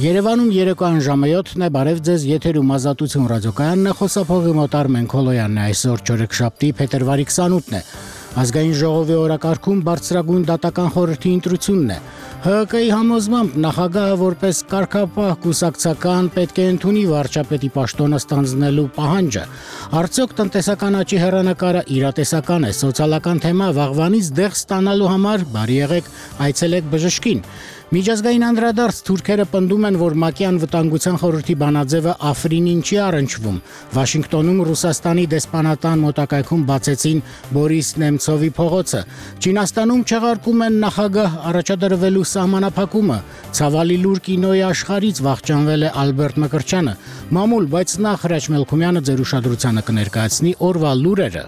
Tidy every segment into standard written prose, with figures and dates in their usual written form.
Երևանում երեկոյան ժամը 7-ն է, բարև ձեզ, եթերում Ազատություն ռադիոկայանն է, խոսափողի մոտ Արմեն Քոլոյանն է, այսօր չորեքշաբթի փետրվարի 28-ն է։ Ազգային ժողովի օրակարգում բարձրագույն դատական խորհրդի ընտրությունն է։ ՀՀԿ-ի համոզմամբ նախագահը որպես կարգապահ կուսակցական պետք է ընդունի վարչապետի պաշտոնը ստանձնելու պահանջը։ Արդյոք տնտեսական աճի հեռանկարը իրատեսական է, սոցիալական թեմա վաղվանից դեղ ստանալու համար բարի եղեք այցելեք բժշկին։ Միջազգային անդրադարձ թուրքերը պնդում են, որ ՄԱԿ-ի անվտանգության խորհրդի բանաձևը Աֆրինին չի առնչվում։ Վաշինգտոնում Ռուսաստանի դեսպանատան մոտակայքում բացեցին Բորիս Նեմցովի փողոցը։ Չինաստանում չեղարկում են նախագահ առաջադրվելու սահմանափակումը։ Ցավալի լուր կինոյի աշխարհից վախճանվել է Ալբերտ Մկրտչյանը։ Մամուլ, բայց նախ Հրաչ Մելքումյանը ձեր ուշադրությանը կներկայացնի օրվա լուրերը։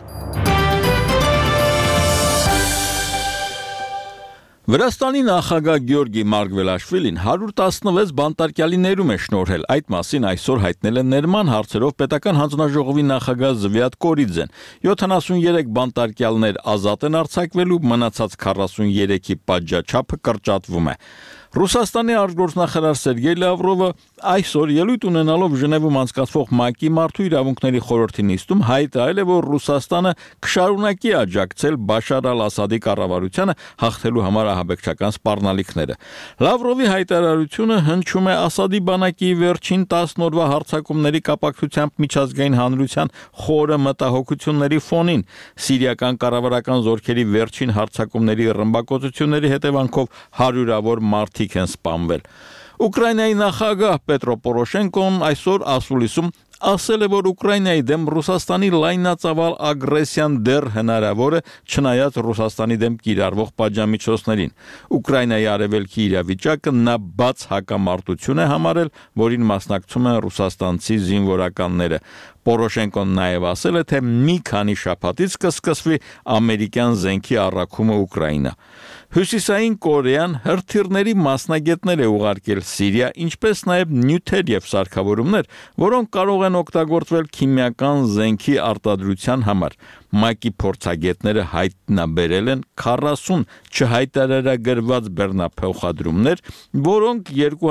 Վրաստանի նախագահ Գյորգի Մարգվելաշվիլին 116 բանտարկյալի ներում է շնորհել։ Այդ մասին այսօր հայտնել է ներման հարցերով պետական հանձնաժողովի նախագահ Զվիատ Կորիձեն։ 73 բանտարկյալներ ազատ են արձակվելու, մնացած 43-ի պատժաչափը կրճատվում է։ Ռուսաստանի արտգործնախարար Սերգեյ Լավրովը այսօր ելույթ ունենալով Ժնևում անցկացվող ՄԱԿ-ի մարդու իրավունքների խորհրդի նիստում հայտարարել է, որ Ռուսաստանը կշարունակի աջակցել Բաշար ալ-Ասադի կառավարությանը հաղթելու համար ահաբեկչական սպառնալիքները։ Լավրովի հայտարարությունը հնչում է Ասադի բանակի վերջին 10 օրվա հարձակումների կապակցությամբ միջազգային հանրության խորը մտահոգությունների ֆոնին։ Սիրիական կառավարական զորքերի վերջին հարձակումների ռմբակոծությունների հետևանքով հարյուրավոր մարդիկ են սպանվել։ Ուկրաինայի նախագահ Պետրո Պորոշենկոն այսօր ասուլիսում ասել է, որ Ուկրաինայի դեմ Ռուսաստանի լայնածավալ ագրեսիան դեռ հնարավոր է, չնայած Ռուսաստանի դեմ կիրառվող պատժամիջոցներին։ Ուկրաինայի արևելքի իրավիճակը նա բաց հակամարտություն է համարել, որին մասնակցում են ռուսաստանցի զինվորականները։ Պորոշենկոն նաև ասել է, թե մի քանի շաբաթից կսկսվի ամերիկյան զենքի առաքումը Ուկրաինա։ Հյուսիսային Կորեան հրթիռների մասնագետներ է ուղարկել Սիրիա, ինչպես նաև նյութեր եւ սարքավորումներ, որոնք կարող են օգտագործվել քիմիական զենքի արտադրության համար։ ՄԱԿ-ի փորձագետները հայտնաբերել են 40 չհայտարարագրված բեռնափոխադրումներ, որոնք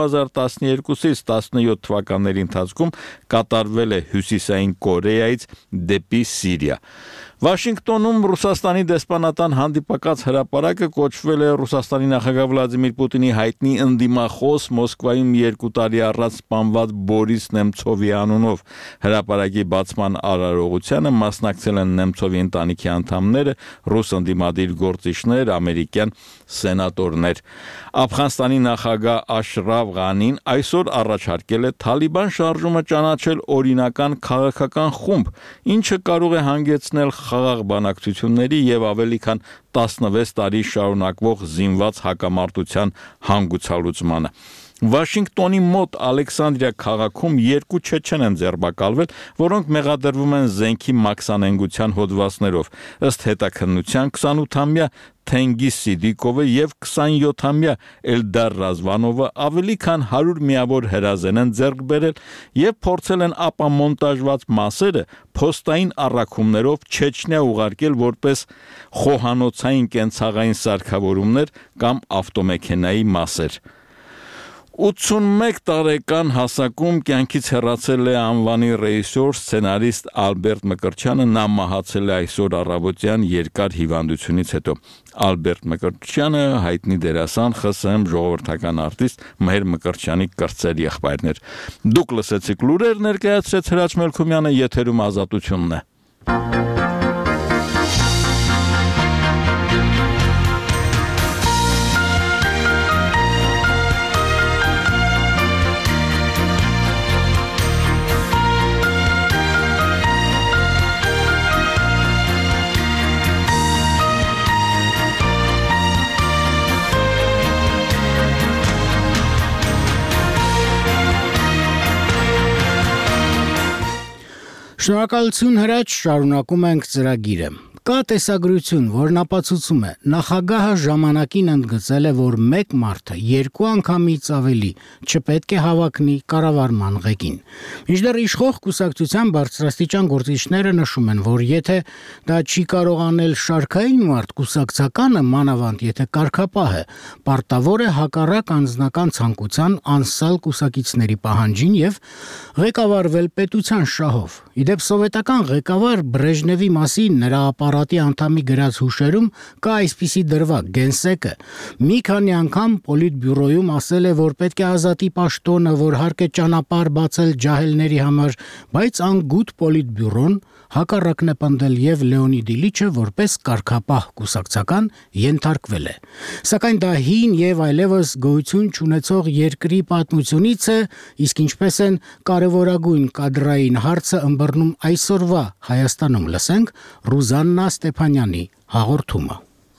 2012-ից 17 թվականների ընթացքում կատարվել է Հյուսիսային Կորեայից դեպի Սիրիա։ Վաշինգտոնում Ռուսաստանի դեսպանատան հանդիպակաց հրապարակը կոչվել է Ռուսաստանի նախագահ Վլադիմիր Պուտինի հայտնի ընդդիմախոս Մոսկվայում 2 տարի առաջ սպանված Բորիս Նեմցովի անունով։ Հրապարակի բացման արարողությանը մասնակցել են Նեմցովի ընտանիքի անդամները, ռուս ընդդիմադիր գործիչներ, ամերիկյան սենատորներ։ Աֆղանստանի նախագահ Աշրաֆ Ղանին այսօր առաջարկել է Թալիբան շարժումը ճանաչել օրինական քաղաքական խումբ, ինչը կարող է հանգեցնել խաղաղ բանակցությունների եւ ավելի քան 16 տարի շարունակվող զինված հակամարտության հանգուցալուծմանը։ Վաշինգտոնի մոտ Ալեքսանդրիա քաղաքում 2 չեչեն են ձերբակալվել, որոնք մեղադրվում են զենքի մաքսանենգության հոդվածներով։ Ըստ հետաքննության 28-ամյա Թենգիս Սիդիկովը եւ 27-ամյա Էլդար Ռազվանովը ավելի քան 100 միավոր հրազեն են ձեռք բերել եւ փորձել են ապամոնտաժված մասերը փոստային առաքումներով Չեչնիա ուղարկել որպես խոհանոցային կենցաղային սարքավորումներ կամ ավտոմեքենայի մասեր։ 81 տարեկան հասակում կյանքից հեռացել է անվանի ռեժիսոր, սցենարիստ Ալբերտ Մկրտչյանը, նա մահացել է այսօր առավոտյան երկար հիվանդությունից հետո։ Ալբերտ Մկրտչյանը հայտնի դերասան, ԽՍՀՄ ժողովրդական արտիստ Մհեր Մկրտչյանի կրտսեր եղբայրն էր։ Դուք լսեցիք լուրեր, ներկայացրեց Հրաչ Մելքումյանը, եթերում Ազատությունն է։ Շնորհակալություն Հրաչ, շարունակում ենք ծրագիրը։ Կա տեսագրություն, որն ապացուցում է, նախագահը ժամանակին ընդգծել է, որ մեկ մարդը 2 անգամից ավելի չպետք է հավակնի կառավարման ղեկին։ Մինչդեռ իշխող կուսակցության բարձրաստիճան գործիչները նշում են, որ եթե դա չի կարող անել շարքային մարդ, կուսակցականը, մանավանդ եթե կարգապահ է, պարտավոր է հակառակ անձնական ցանկության անսալ կուսակիցների պահանջին եւ ղեկավարվել պետության շահով։ Իդեպ սովետական ղեկավար Բրեժնևի մասին նրա ապարատի անդամի գրած հուշերում կա այսպիսի դրվագ. Գենսեկը մի քանի անգամ Պոլիտբյուրոյում ասել է, որ պետք է ազատի պաշտոնը, որ հարկ է ճանապարհ բացել ջահելների համար, բայց անգութ Պոլիտբյուրոն հակառակն է պնդել եւ Լեոնիդ Իլիչը որպես կարգապահ կուսակցական ենթարկվել է։ Սակայն դա հին եւ այլևս գոյություն չունեցող երկրի պատմությունից է, իսկ ինչպես են կարևորագույն կադրային հարցը ըմբռնում այսօրվա Հայաստանում, լսենք Ռուզաննա Ստեփանյանի հաղորդումը։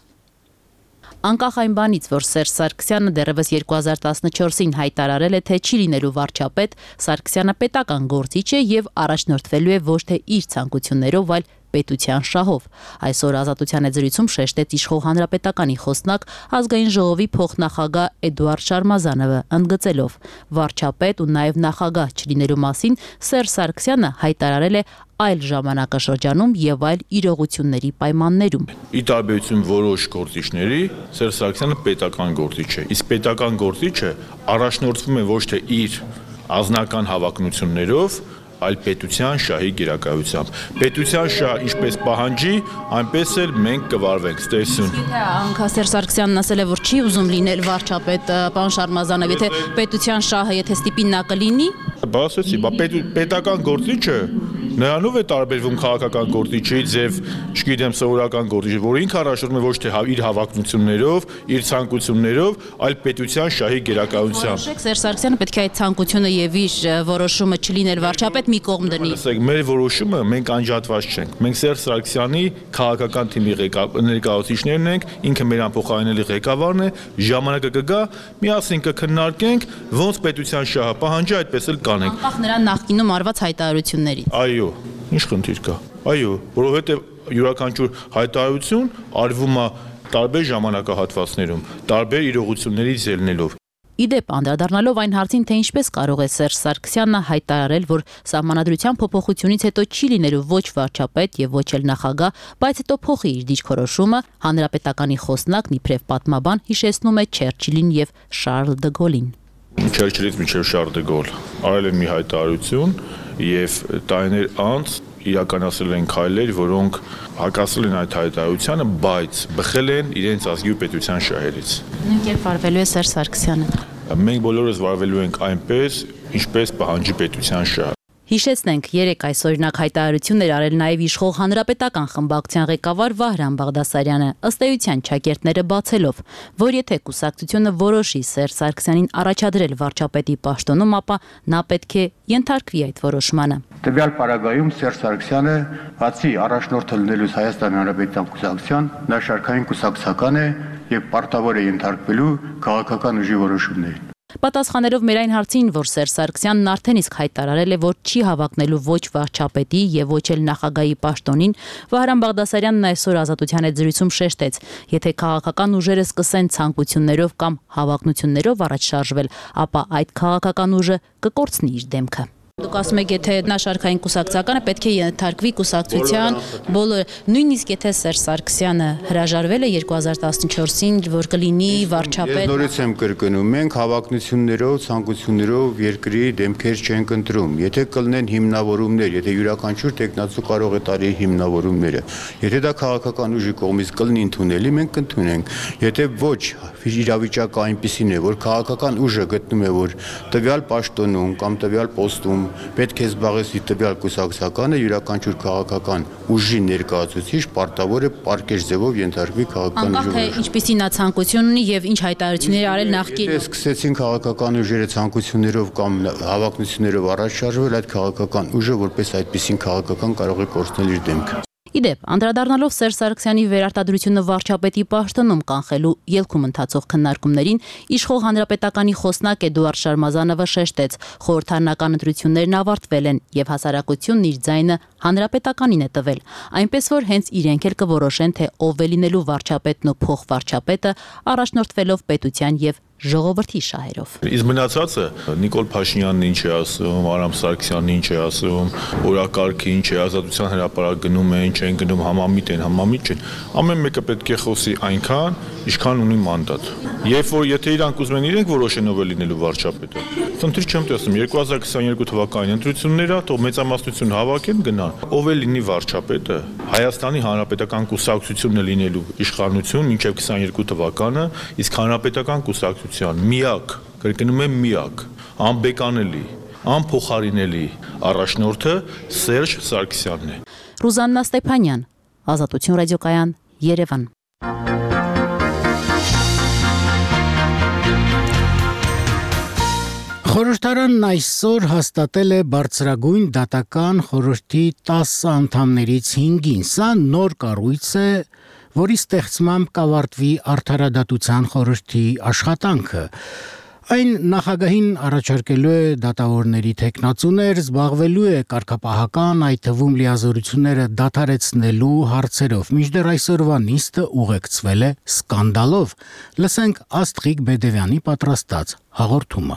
Անկախ այն բանից, որ Սերժ Սարգսյանը դեռևս 2014-ին հայտարարել է, թե չի լինելու վարչապետ, Սարգսյանը պետական գործիչ է եւ առաջնորդվելու է ոչ թե իր ցանկություններով, այլ պետության շահով։ Այսօր Ազատության եզրույցում շեշտեց իշխող հանրապետականի խոսնակ ազգային ժողովի փոխնախագահ Էդուարդ Շարմազանովը, ընդգծելով վարչապետ ու նաև նախագահ չլինելու մասին Սերժ Սարգսյանը հայտարարել է այլ ժամանակաշրջանում եւ այլ իրողությունների պայմաններում։ Ի տարբերություն որոշ գործիչների, Սերժ Սարգսյանը պետական գործիչ է։ Իսկ պետական գործիչը առաջնորդվում է ոչ թե իր անձնական հավակնություններով, այլ պետության շահի գերակայությամբ։ Պետության շահ ինչպես պահանջի, այնպես էլ մենք կվարվենք, ստեսություն։ Եթե Սերժ Սարգսյանն ասել է, որ չի ուզում լինել վարչապետ, պարոն Շարմազանով, եթե պետության շահը եթե ստիպի նա կլինի, Բասեցի, պետական գործիչը նրանով է տարբերվում քաղաքական գործիչից եւ, չգիտեմ, սովորական գործիչից, որ ինքը առաջնորդում է ոչ թե իր հավակնություններով, իր ցանկություններով, այլ պետության շահի գերակայությամբ։ Սերժ Սարգսյանը պետք է այդ ցանկությունը եւ իր որոշումը չլինել վարչապետ մի կողմ դնի։ Ասեք, մեր որոշումը մենք անջատված չենք։ Մենք Սերժ Սարգսյանի քաղաքական թիմի ներկայացուցիչներն ենք, ինքը մեր անփոխարինելի ղեկավարն է, ժամանակը կգա, միասին կքննարկենք, ոնց պետության շահը պահանջի, այդպես էլ կանենք։ Անկախ նրան նախկինում արված հայտարարություններից։ Այո, ինչ խնդիր կա։ Այո, որովհետև յուրաքանչյուր հայտարարություն արվում է տարբեր ժամանակահատվածներում, տարբեր իրողություններից ելնելով։ Իդեպ անդրադառնալով այն հարցին, թե ինչպես կարող է Սերժ Սարգսյանը հայտարարել, որ սահմանադրության փոփոխությունից հետո չի լինելու ոչ վարչապետ եւ ոչ էլ նախագահ, բայց հետո փոխի իր դիրքորոշումը, հանրապետականի խոսնակն իբրև պատմաբան հիշեցնում է Չերչիլին եւ Շարլ դը Գոլին։ Չերչիլից մինչև Շարլ դը Գոլ արել է մի հայտարարություն եւ տարիներ անց իրականացրել են քայլեր, որոնք հակասել են այդ հայտարարությանը, բայց բխել են իրենց ազգի ու պետության շահերից։ Նույն կերպ վարվելու է Սերժ Սարգսյանը։ Մենք բոլորս վարվելու ենք այնպես, ինչպես պահանջի պետության շահը։ Հիշեցնենք, երեք այսօրինակ հայտարարություններ արել նաև իշխող հանրապետական խմբակցության ղեկավար Վահրամ Բաղդասարյանը, ըստ էության ճակերտները բացելով, որ եթե կուսակցությունը որոշի Սերժ Սարգսյանին առաջադրել վարչապետի պաշտոնում, ապա նա պետք է ենթարկվի այդ որոշմանը։ Տվյալ պարագայում Սերժ Սարգսյանը բացի առաջնորդը լինելուց Հայաստանի Հանրապետության կուսակցության, նա շարքային կուսակցական է եւ պարտավոր է ենթարկվելու քաղաքական ուժի որոշումներին։ Պատասխանելով մեր այն հարցին, որ Սերժ Սարգսյանն արդեն իսկ հայտարարել է, որ չի հավակնելու ոչ վարչապետի եւ ոչ էլ նախագահի պաշտոնին, Վահրամ Բաղդասարյանն այսօր Ազատության հետ զրույցում շեշտեց, եթե քաղաքական ուժերը սկսեն ցանկություններով կամ հավակնություններով առաջ շարժվել, ապա այդ քաղաքական ուժը կկորցնի իր դեմքը։ Դուք ասում եք, եթե նա շարքային կուսակցականը պետք է ենթարկվի կուսակցության բոլոր, նույնիսկ եթե Սերժ Սարգսյանը հրաժարվել է 2014-ին, որ կլինի վարչապետ։ Ես նորից եմ կրկնում, մենք հավակնություններով, ցանկություններով երկրի դեմքեր չենք ընտրում։ Եթե կլինեն հիմնավորումներ, եթե յուրաքանչյուր տեխնացու կարող է տարի հիմնավորումները, եթե դա քաղաքական ուժի կողմից կլինի ընդունելի, մենք կընդունենք։ Եթե ոչ, իրավիճակը այնպիսին է, որ քաղաքական ուժը գտնում է, որ տվյալ պաշտոնում կամ տվյալ պոստում պետք է զբաղեցնի տվյալ կուսակցականը, յուրաքանչյուր քաղաքական ուժի ներկայացուցիչ պարտավոր է պարկեշ ձևով ենթարկվի քաղաքական ուժի։ Անկախ թե ինչպիսի նա ցանկություն ունի եւ ինչ հայտարարություններ արել նախկինում։ Եթե սկսեցին քաղաքական ուժերը ցանկություններով կամ հավակնություններով առաջ շարժվել, այդ քաղաքական ուժը որպես այդպիսին քաղաքական կարող է կորցնել իր դեմքը։ Իդեպ, անդրադառնալով Սերժ Սարգսյանի վերարտադրությունը վարչապետի պաշտոնում կանխելու ելքում ընթացող քննարկումներին, իշխող հանրապետականի խոսնակ Էդուարդ Շարմազանովը շեշտեց, խորհրդարանական ընտրություններն ավարտվել են եւ հասարակությունն իր ձայնը հանրապետականին է տվել, այնպես որ հենց իրենք էլ կորոշեն, թե ով է լինելու վարչապետն ու փոխվարչապետը, առաջնորդվելով պետության եւ ժողովրդի շահերով։ Իսկ մնացածը Նիկոլ Փաշինյանն ինչ է ասում, Արամ Սարգսյանն ինչ է ասում, օրակարգը ինչ է, Ազատության հրապարակ գնում են, չեն գնում, համամիտ չեն։ Ամեն մեկը պետք է խոսի այնքան, ինչքան ունի մանդատ։ Երբ որ եթե իրանք ուզում են իրենք որոշեն ով է լինելու վարչապետը, խնդիր չեմ տեսնում 2022 թվականի ընտրությունները, թող մեծամասնություն հավաքեն գնան։ Ով է լինի վարչապետը, Հայաստանի Հանրապետական կուսակցությունն է լինելու իշխանություն մինչև 22 թվականը, իսկ Հանրապետական կուսակցության միակ, կրկնում եմ միակ, անբեկանելի, անփոխարինելի առաջնորդը Սերժ Սարգսյանն է։ Ռուզաննա Ստեփանյան, Ազատություն ռադիոկայան, Երևան։ Խորհրդարանն այսօր հաստատել է բարձրագույն դատական խորհրդի 10 անդամներից 5-ին։ Սա նոր կառույց է, որի ստեղծմամբ կավարտվի արդարադատության խորհրդի աշխատանքը։ Այն նախագահին առաջարկելու է դատավորների թեկնածուներ, զբաղվելու է կարգապահական, այդ թվում լիազորությունները դադարեցնելու հարցերով։ Մինչդեռ այսօրվա նիստը ուղեկցվել է սկանդալով։ Լսենք Աստղիկ Բեդևյանի պատրաստած հաղորդումը։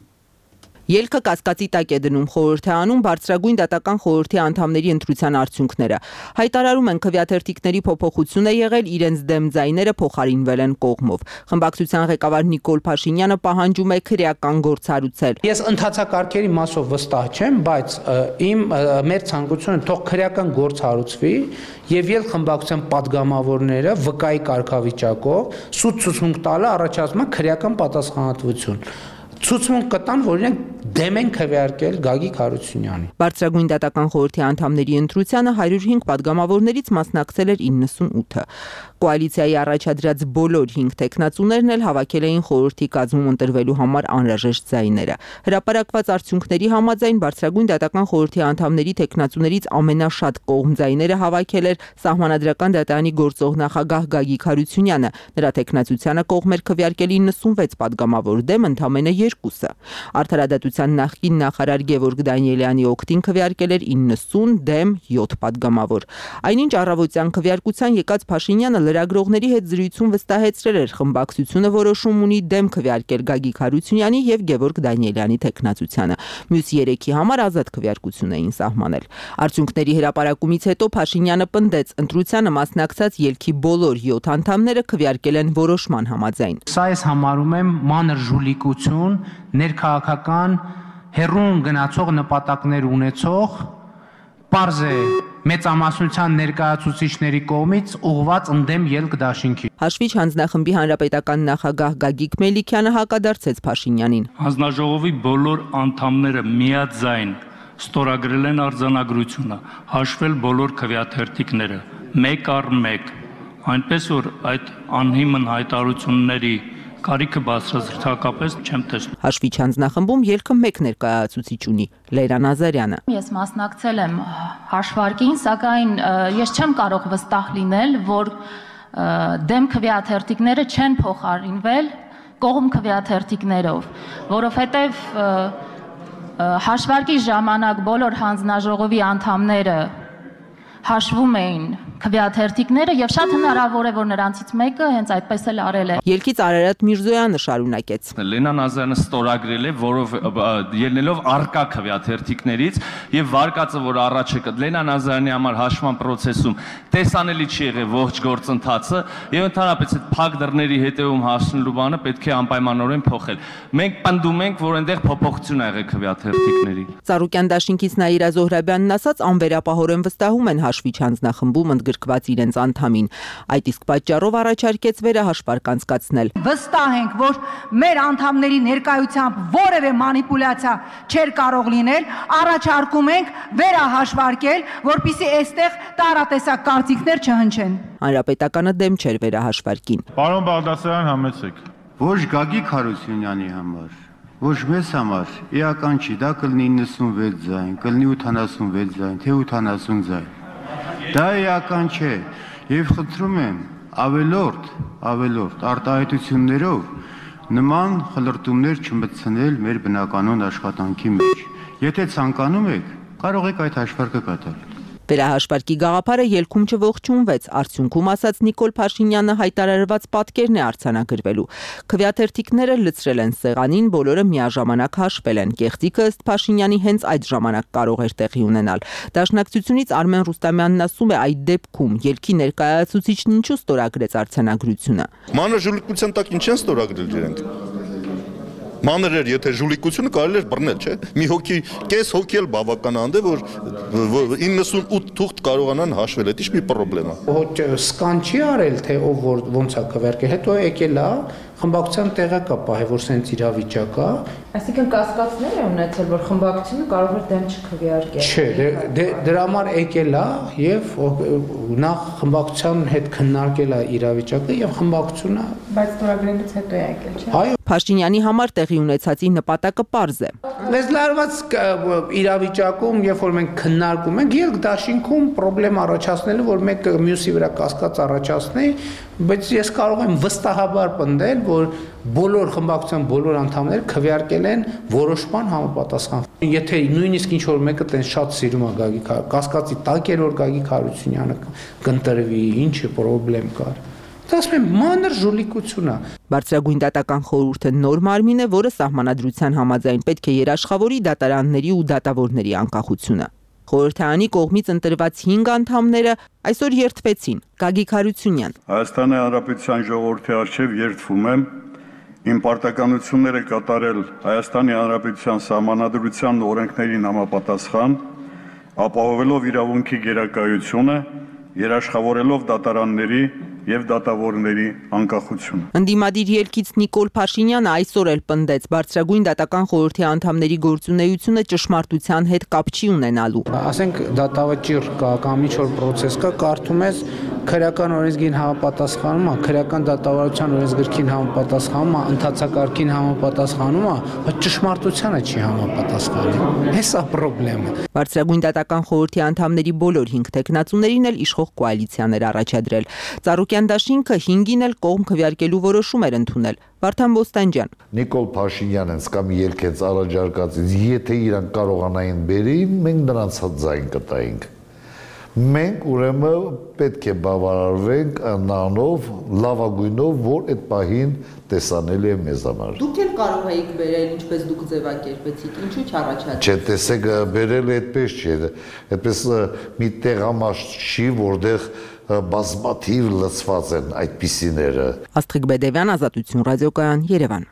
Ելքը կասկածի տակ է դնում խորհրդարանում բարձրագույն դատական խորհրդի անդամների ընտրության արդյունքները։ Հայտարարում են քվեաթերթիկների փոփոխություն է եղել, իրենց դեմ ձայները փոխարինվել են կողմով։ Խմբակցության ղեկավար Նիկոլ Փաշինյանը պահանջում է քրեական գործառույցել։ Ես ընթացակարգերի մասով վստահ չեմ, բայց մեր ցանկությունը թող քրեական գործառույցվի եւ ել խմբակցության падգամավորները վկայի կարգավիճակով սուտ ցուցմունք տալը առաջացնում է քրեական պատասխանատվություն։ Ցուցմունք կտան, որ իրենք դեմ են քվեարկել Գագիկ Հարությունյանին։ Բարձրագույն դատական խորհրդի անդամների ընտրությանը 105 падգամավորներից մասնակցել էր 98-ը։ Կոալիցիայի առաջադրած բոլոր 5 տեխնացուներն էլ հավաքել էին խորհրդի կազմում ընտրվելու համար անհրաժեշտ ձայները։ Հրապարակված արդյունքների համաձայն բարձրագույն դատական խորհրդի անդամների տեխնացուներից ամենաշատ կողմ ձայները հավաքել էր Սահմանադրական դատարանի գործող նախագահ Գագիկ Հարությունյանը։ Նրա տեխնացությանը կողմ էր քվեարկել 96 падգամավոր, դեմ ընդամենը 2-ը։ Արդարադատության նախկին նախարար Գևորգ Դանիելյանի օգտին քվեարկել էր 90, դեմ 7 падգամավոր։ Այնինչ առավոտյան քվեարկության եկած Փաշինյանը լրագրողների հետ զրույցում վստահեցրել էր խմբակցությունը որոշում ունի դեմ քվեարկել Գագիկ Հարությունյանի եւ Գևորգ Դանիելյանի տեխնացությանը։ Մյուս 3-ի համար ազատ քվեարկություն էին սահմանել։ Արդյունքների հրապարակումից հետո Փաշինյանը պնդեց, ընտրությանը մասնակցած ելքի բոլոր 7 անդամները քվեարկել են որոշման համաձայն։ Սա ես համարում եմ մանր ժուլիկություն, ներքաղաքական հերուն գնացող նպատակներ ունեցող պարզ է մեծամասնության ներկայացուցիչների կողմից ուղղված ընդդեմ ելք դաշինքի։ Հաշվիչ հանձնախմբի հանրապետական նախագահ Գագիկ Մելիքյանը հակադարձեց Փաշինյանին։ Հանձնաժողովի բոլոր անդամները միաձայն ստորագրել են արձանագրությունը, հաշվել բոլոր քվեաթերթիկները, մեկ առ մեկ, այնպես որ այդ անհիմն հայտարարությունների կարիքը բացարձակապես չեմ տեսնում։ Հաշվիչ հանձնախմբում ելքը մեկ ներկայացուցիչ ունի՝ Լեյրան Ազարյանը։ Ես մասնակցել եմ հաշվարկին, սակայն ես չեմ կարող վստահ լինել, որ դեմ քվեաթերթիկները չեն փոխարինվել կողմ քվեաթերթիկներով, որովհետև հաշվարկի ժամանակ բոլոր հանձնաժողովի անդամները հաշվում էին քվեաթերթիկները եւ շատ հնարավոր է, որ նրանցից մեկը հենց այդպես էլ արել է։ Ելքից Արարատ Միրզոյանը շարունակեց։ Լենան Ազարյանը ստորագրել է, որով ելնելով արկա քվեաթերթիկներից եւ վարկածը, որ առաջ է Լենան Ազարյանի համար հաշվման process-ում տեսանելի չի եղել ողջ գործընթացը եւ ընդհանրապես այդ փակ դռների հետեւում հասնելու բանը պետք է անպայմանորեն փոխել։ Մենք պնդում ենք, որ այնտեղ փոփոխություն ա եղել քվեաթերթիկների։ Ծառուկյան դաշինքից Նաիրա Զոհրաբյանն ասաց, անվերապահորեն վստահում են հաշվիչ հանձնախմբում ընդգրկված իրենց անդամին։ Այդ իսկ պատճառով առաջարկեց վերահաշվարկ անցկացնել։ Վստահ ենք, որ մեր անդամների ներկայությամբ որևէ մանիպուլյացիա չէր կարող լինել, առաջարկում ենք վերահաշվարկել, որպեսզի այստեղ տարատեսակ կարծիքներ չհնչեն։ Հանրապետականը դեմ չէր վերահաշվարկին։ Պարոն Բաղդասարյան, համեցեք։ Ոչ Գագիկ Հարությունյանի համար, ոչ մեզ համար էական չի, դա կլինի 96 ձայն, կլինի 86 ձայն, թե 80 ձայն։ Դա էական չէ։ Եվ խնդրում եմ ավելորդ արտահայտություններով նման խլրտումներ չմտցնել մեր բնականոն աշխատանքի մեջ։ Եթե ցանկանում եք, կարող եք այդ հաշվարկը կատարել։ Վերահաշվարկի գաղափարը ելքում չողջունվեց, արդյունքում ասաց Նիկոլ Փաշինյանը հայտարարված պատկերն է արձանագրվելու։ Քվեաթերթիկները լցրել են սեղանին, բոլորը միաժամանակ հաշվել են։ Կեղծիքը ըստ Փաշինյանի հենց այդ ժամանակ կարող էր տեղի ունենալ։ Դաշնակցությունից Արմեն Ռուստամյանն ասում է, այդ դեպքում ելքի ներկայացուցիչն ինչու ստորագրեց արձանագրությունը։ Մանր ժուլիկության տակ ինչ են ստորագրել իրենք։ Մանր էր, եթե ժուլիկությունը կարելի էր բռնել, չէ՞։ Մի հոգի, կես հոգի էլ բավականանդ է, որ 98 թուղթ կարողանան հաշվել, դա ինչ մի խնդրեմ է։ Ոչ սկան չի արել, թե ով ոնց է քվերկել, հետո եկել է խմբակցության տեղը կա պահե, որ սենց իրավիճակ է։ Այսինքն կասկածներ է ունեցել, որ խմբակցությունը կարող է դեմ չքվեարկել։ Չէ, դրա համար եկել է եւ նախ խմբակցության հետ քննարկել է իրավիճակը եւ խմբակցությունը բայց ստորագրելուց հետո է եկել, չէ՞։ Այո, Փաշինյանի համար տեղի ունեցածի նպատակը պարզ է։ Լեզլարված իրավիճակում, երբ որ մենք քննարկում ենք, ելք դաշինքում խնդրեմ առաջացնելու, որ մեկը մյուսի վրա կասկած առաջացնի, բայց ես կարող եմ վստահաբար պնդել, որ բոլոր խմբակցության բոլոր անդամները քվեարկել են որոշման համապատասխան։ Եթե նույնիսկ ինչ որ մեկը տենց շատ սիրում է Գագիկ, կասկածի տակ էր որ Գագիկ Հարությունյանը կընտրվի, ինչը խնդրեմ կար։ Ասում եմ մանր ժուլիկություն է։ Բարձրագույն դատական խորհուրդը նոր մարմին է, որը սահմանադրության համաձայն պետք է երաշխավորի դատարանների ու դատավորների անկախությունը։ Խորհրդարանի կողմից ընտրված 5 անդամները այսօր երդվեցին։ Գագիկ Հարությունյան։ Հայաստանի Հանրապետության ժողովրդի առջև երդվում եմ իմ պարտականությունները կատարել Հայաստանի Հանրապետության սահմանադրության ու օրենքներին համապատասխան, ապահովելով իրավունքի գերակայությունը, երաշխավորելով դատարանների եւ դատավորների անկախությունը։ Ընդդիմադիր ելքից Նիկոլ Փաշինյանը այսօր էլ պնդեց բարձրագույն դատական խորհրդի անդամների գործունեությունը ճշմարտության հետ կապ չի ունենալու։ Ասենք դատավճիռ կա կամ ինչ-որ process կա, կարդում ես քրեական օրենսգրքին համապատասխանում է, քրեական դատավարության օրենսգրքին համապատասխանում է, ընթացակարգին համապատասխանում է, բայց ճշմարտությանը չի համապատասխանում։ Հեսա խնդրեմը։ Բարձրագույն դատական խորհրդի անդամների բոլոր 5 տեխնացուներին էլ իշխող կոալիցիաներ առաջադրել։ Ծառուկյան դաշինքը 5-ին էլ կողմ քվեարկելու որոշում էր ընդունել։ Վարդան Բոստանջյան։ Նիկոլ Փաշինյանն կամ ելքեց առաջարկածից, եթե իրանք կարողանային բերեին, մենք նրանց ձայն կտայինք։ Մենք ուրեմն պետք է բավարարվենք նրանով, լավագույնով, որ այդ պահին տեսանելի է մեզ համար։ Դուք էլ կարող էիք բերել, ինչպես դուք ձևակերպեցիք, ինչու չառաջացրիք։ Չէ, տեսեք, բերելը այդպես չէ, այդպես մի տեղամասշ չի, որտեղ բազմաթիվ լցված են այդպիսիները։ Աստղիկ Բեդևյան, Ազատություն ռադիոկայան, Երևան։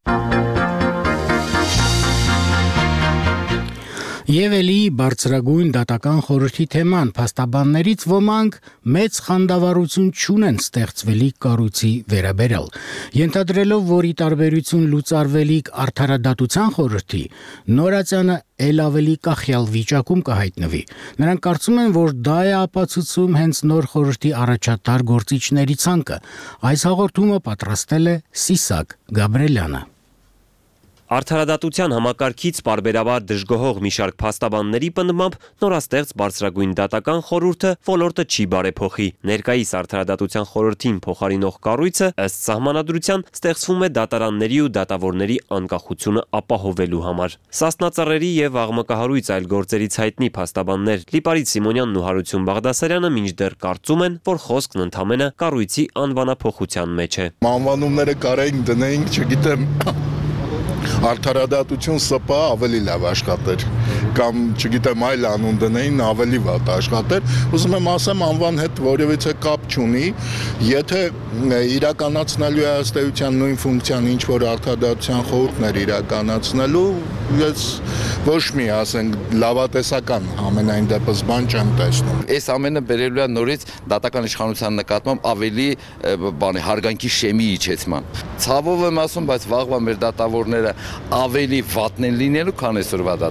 Եվ էլի բարձրագույն դատական խորհրդի թեման փաստաբաններից ոմանք մեծ խանդավառություն չունեն ստեղծվելիք կառույցի վերաբերյալ, ենթադրելով, որ ի տարբերություն լուծարվելիք արդարադատության խորհրդի նորացյանը էլ ավելի կախյալ վիճակում կհայտնվի։ Նրանք կարծում են, որ դա է ապացուցում հենց նոր խորհրդի առաջատար գործիչների ցանկը։ Այս հաղորդումը պատրաստել է Սիսակ Գաբրելյանը։ Արդարադատության համակարգից պարբերաբար դժգոհող մի շարք փաստաբանների պնդմամբ նորաստեղծ բարձրագույն դատական խորհուրդը ոլորտը չի բարեփոխի։ Ներկայիս արդարադատության խորհրդին փոխարինող կառույցը ըստ սահմանադրության ստեղծվում է դատարանների ու դատավորների անկախությունը ապահովելու համար։ Սասնածռերի եւ աղմկահարույց այլ գործերից հայտնի փաստաբաններ Լիպարիտ Սիմոնյանն ու Հարություն Բաղդասարյանը մինչդեռ կարծում են, որ խոսքն ընդամենը կառույցի անվանափոխության մեջ է։ Անվանումները կարային դնեինք, չգիտեմ, արդարադատություն ՍՊ ավելի լավ աշխատեր կամ չգիտեմ այլ անուն դնեին ավելի վատ աշխատեր ուզում եմ ասեմ անվան հետ որևիցե կապ չունի եթե իրականացնելու է ըստ էության նույն ֆունկցիան ինչ որ արդարադատության խորհուրդն էր իրականացնելու ես ոչ մի ասենք լավատեսական ամենայն դեպս բան չեմ տեսնում այս ամենը բերելու է նորից դատական իշխանության նկատմամբ ավելի բանի հարգանքի շեմի իջեցման ցավով եմ ասում բայց վաղվա մեր դատավորները ավելի վատն են լինելու քան այսօրվա դատավորները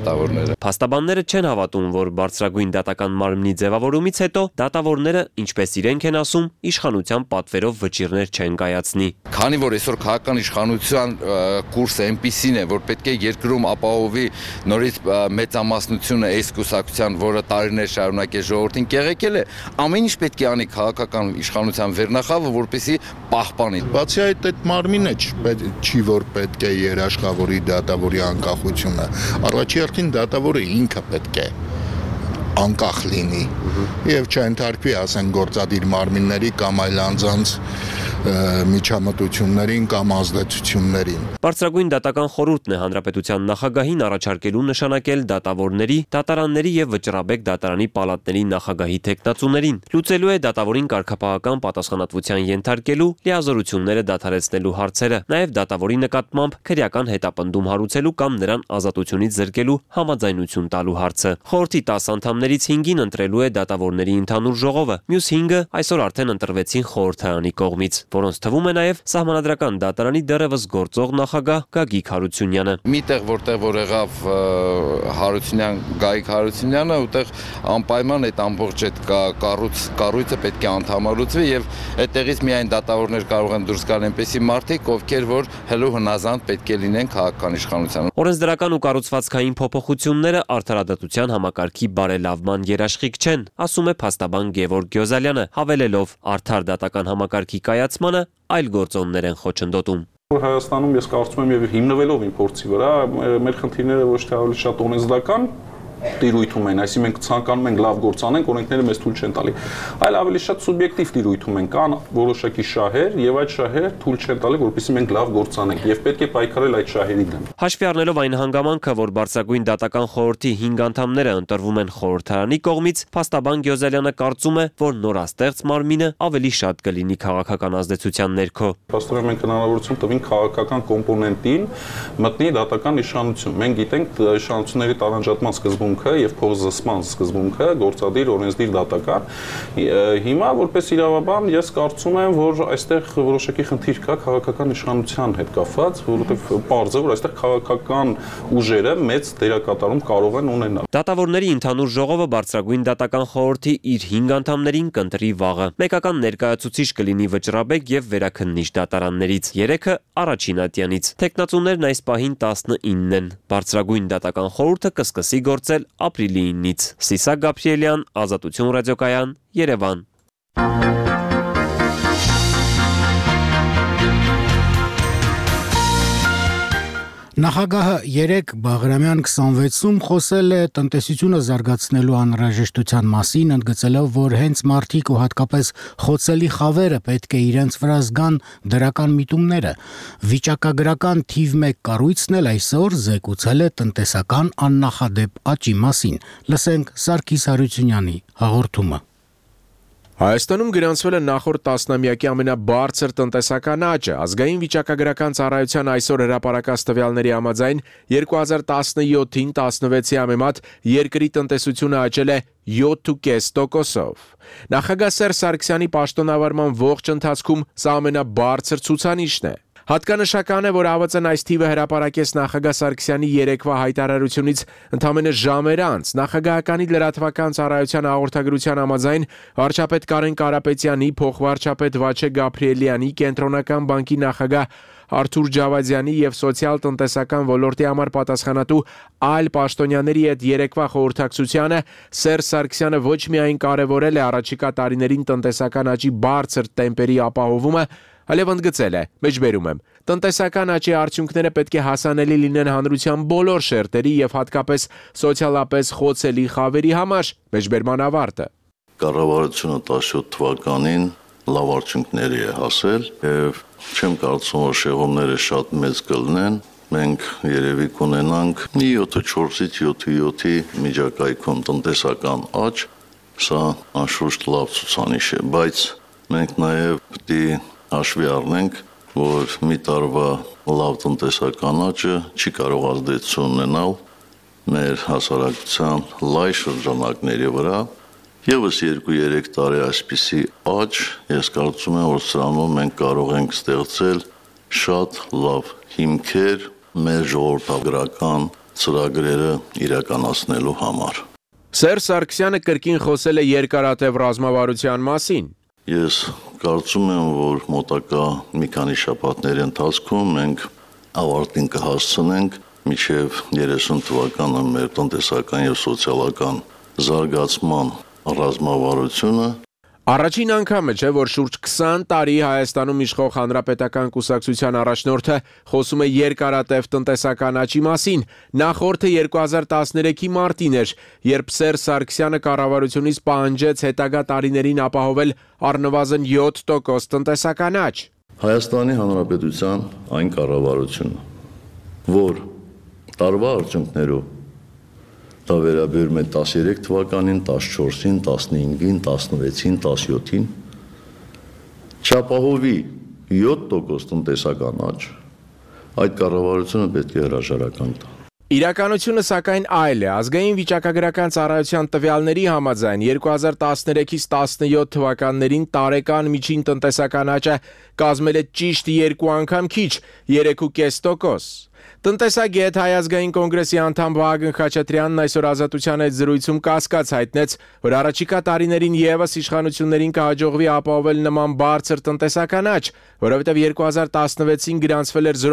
ուսուցիչները։ Փաստաբանները չեն հավատում, որ բարձրագույն դատական մարմնի ձևավորումից հետո դատավորները, ինչպես իրենք են ասում, իշխանության պատվերով վճիռներ չեն կայացնի։ Քանի որ այսօր քաղաքական իշխանության կուրսը այնպիսին է, որ պետք է երկրում ապահովի նորից մեծամասնությունը այս կուսակցության, որը տարիներ շարունակ է ժողովրդին կեղեկել է, ամեն ինչ պետք է անի քաղաքական իշխանության վերնախավը, որպեսզի պահպանի։ Բացի այդ մարմինը չի որ պետք է երաշխավորի դատավորի անկախությունը։ Առաջի հերթին դատավորը ինքը պետք է անկախ լինի եւ չընթարկվի, ասեն, գործադիր մարմինների կամ այլ անձանց միջամտություններին կամ ազդեցություններին։ Բարձրագույն դատական խորհուրդն է հանրապետության նախագահին առաջարկելու նշանակել դատավորների, դատարանների եւ վճռաբեկ դատարանի պալատների նախագահի թեկնածուներին։ Լուծելու է դատավորին կարգապահական պատասխանատվության ենթարկելու, լիազորությունները դադարեցնելու հարցերը, նաեւ դատավորի նկատմամբ քրեական հետապնդում հարուցելու կամ նրան ազատությունից զրկելու համաձայնություն տալու հարցը։ Խորհրդի 10 անդամներից 5-ին ընտրելու է դատավորների ընդհանուր ժողովը, մյուս 5-ը այսօր արդեն ընտրվեցին խորհրդարանի կողմից, որոնց թվում է նաև Սահմանադրական դատարանի դեռևս գործող նախագահ Գագիկ Հարությունյանը։ Միտեղ որտեղ եղավ Գագիկ Հարությունյանը, ուտեղ անպայման այդ ամբողջ այդ կառույցը պետք է անդամալուծվի եւ այդտեղից միայն դատավորներ կարող են դուրս գալ այնպեսի մարդիկ, ովքեր որ հելու հնազանդ պետք է լինեն քաղաքական իշխանությանը։ Օրենսդրական ու կառուցվածքային փոփոխությունները արդարադատության համակարգի բարելավման երաշխիք չեն, ասում է փաստաբան Գևորգ Գյոզալյանը, հավելելով արդար դատական համակարգի կայացմանը այլ գործոններ են խոչընդոտում։ Հայաստանում ես կարծում եմ եւ հիմնվելով իմ փորձի վրա, մեր խնդիրները ոչ թե ավելի շատ օրենսդրական տիրույթում են, այսինքն մենք ցանկանում ենք լավ գործ անենք, օրենքները մեզ թույլ չեն տալի, այլ ավելի շատ սուբյեկտիվ տիրույթում են, կան որոշակի շահեր եւ այդ շահերը թույլ չեն տալի, որպեսզի մենք լավ գործ անենք եւ պետք է պայքարել այդ շահերի դեմ։ Հաշվի առնելով այն հանգամանքը, որ Բարձրագույն դատական խորհրդի 5 անդամները ընտրվում են խորհրդարանի կողմից, փաստաբան Գյոզալյանը կարծում է, որ նորաստեղծ մարմինը ավելի շատ կլինի քաղաքական ազդեցության ներքո։ Փաստորեն մենք հնարավորություն տվին քաղաքական կոմպոնենտին մտնի դատական իշխանություն։ Մենք գիտենք իշխանությունների տարանջատման սկզբունքը եւ փոխզսման սկզբունքը գործադիր օրենսդիր դատական։ Հիմա որպես իրավաբան ես կարծում եմ, որ այստեղ որոշակի խնդիր կա քաղաքական իշխանության հետ կապված, որովհետեւ պարզ է, որ այստեղ քաղաքական ուժերը մեծ դերակատարում կարող են ունենալ։ Դատավորների ընդհանուր ժողովը Բարձրագույն դատական խորհրդի իր 5 անդամներին կընտրի վաղը։ Մեկական ներկայացուցիչ կլինի վճռաբեկ եւ վերաքննիչ դատարաններից, 3-ը առաջին ատյանից։ Թեկնածուներն այս պահին 19 են։ Բարձրագույն դատական խորհուրդը կսկսի գործել ապրիլի 9-ից։ Սիսակ Գաբրիելյան, Ազատություն ռադիոկայան, Երևան։ Նախագահը 3 Բաղրամյան 26-ում խոսել է տնտեսությունը զարգացնելու անհրաժեշտության մասին, ընդգծելով, որ հենց մարդիկ ու հատկապես խոցելի խավերը պետք է իրենց վրա զգան դրական միտումները։ Վիճակագրական թիվ 1 կառույցն էլ այսօր զեկուցել է տնտեսական աննախադեպ աճի մասին։ Լսենք Սարգիս Հարությունյանի հաղորդումը։ Հայաստանում գրանցվել է նախորդ տասնամյակի ամենաբարձր տնտեսական աճը։ Ազգային վիճակագրական ծառայության այսօր հրապարակած տվյալների համաձայն 2017-ին 16-ի համեմատ երկրի տնտեսությունը աճել է 7.5%-ով։ Նախագահ Սերժ Սարգսյանի պաշտոնավարման ողջ ընթացքում սա ամենաբարձր ցուցանիշն է։ Հատկանշական է, որ ԱՎԾ-ն այս թիվը հրապարակեց նախագահ Սարգսյանի երեկվա հայտարարությունից ընդամենը ժամեր անց։ Նախագահականի լրատվական ծառայության հաղորդագրության համաձայն վարչապետ Կարեն Կարապետյանի, փոխվարչապետ Վաչե Գաբրիելյանի, Կենտրոնական բանկի նախագահ Արթուր Ջավադյանի եւ սոցիալ-տնտեսական ոլորտի համար պատասխանատու այլ պաշտոնյաների հետ երեկվա խորհրդակցությանը Սերժ Սարգսյանը ոչ միայն կարևորել է առաջիկա տարիներին տնտեսական աճի բարձր տեմպերի ապահովումը, այլև ընդգծել է, մեջբերում եմ, տնտեսական աճի արդյունքները պետք է հասանելի լինեն հանրության բոլոր շերտերի եւ հատկապես սոցիալապես խոցելի խավերի համար, մեջբերման ավարտը։ Կառավարությունը 17 թվականին լավ արդյունքների է հասել եւ չեմ կարծում, որ շեղումները շատ մեծ կլինեն։ Մենք երևի կունենանք 7.4-ից 7.7-ի միջակայքում տնտեսական աճ, սա անշուշտ լավ ցուցանիշ է, բայց մենք նաեւ պետք է հաշվի առնենք, որ մի տարվա լավ տնտեսական աճը չի կարող ազդեցություն ունենալ մեր հասարակության լայն շրջանակների վրա։ Եվս 2-3 տարի այսպիսի աճ, ես կարծում եմ, որ սրանով մենք կարող ենք ստեղծել շատ լավ հիմքեր մեր ժողովրդագրական ծրագրերը իրականացնելու համար։ Սերժ Սարգսյանը կրկին խոսել է երկարատև ռազմավարության մասին։ Ես կարծում եմ, որ մոտակա մի քանի շաբաթների ընթացքում մենք ավարտին կհասցնենք մինչև 30 թվականը մեր տնտեսական եւ սոցիալական զարգացման ռազմավարությունը։ Առաջին անգամը չէ, որ շուրջ 20 տարի Հայաստանում իշխող Հանրապետական կուսակցության առաջնորդը խոսում է երկարատև տնտեսական աճի մասին։ Նախորդը 2013-ի մարտին էր, երբ Սերժ Սարգսյանը կառավարությունից պահանջեց հետագա տարիներին ապահովել առնվազն 7% տնտեսական աճ։ Հայաստանի Հանրապետության այն կառավարությունը, որ տարվա արդյունքներով դա վերաբերում է 13 թվականին, 14-ին, 15-ին, 16-ին, 17-ին, չապահովի 7% տնտեսական աճ, այդ կառավարությունը պետք է հրաժարական տա։ Իրականությունը սակայն այլ է։ Ազգային վիճակագրական ծառայության տվյալների համաձայն 2013-ից 17 թվականներին տարեկան միջին տնտեսական աճը կազմել է ճիշտ 2 անգամ քիչ՝ 3.5%։ Տնտեսագետ Հայ ազգային կոնգրեսի անդամ Վահագն Խաչատրյանն այսօր Ազատության հետ զրույցում կասկած հայտնեց, որ առաջիկա տարիներին ևս իշխանություններին կհաջողվի ապահովել նման բարձր տնտեսական աճ, որովհետև 2016-ին գրանցվել էր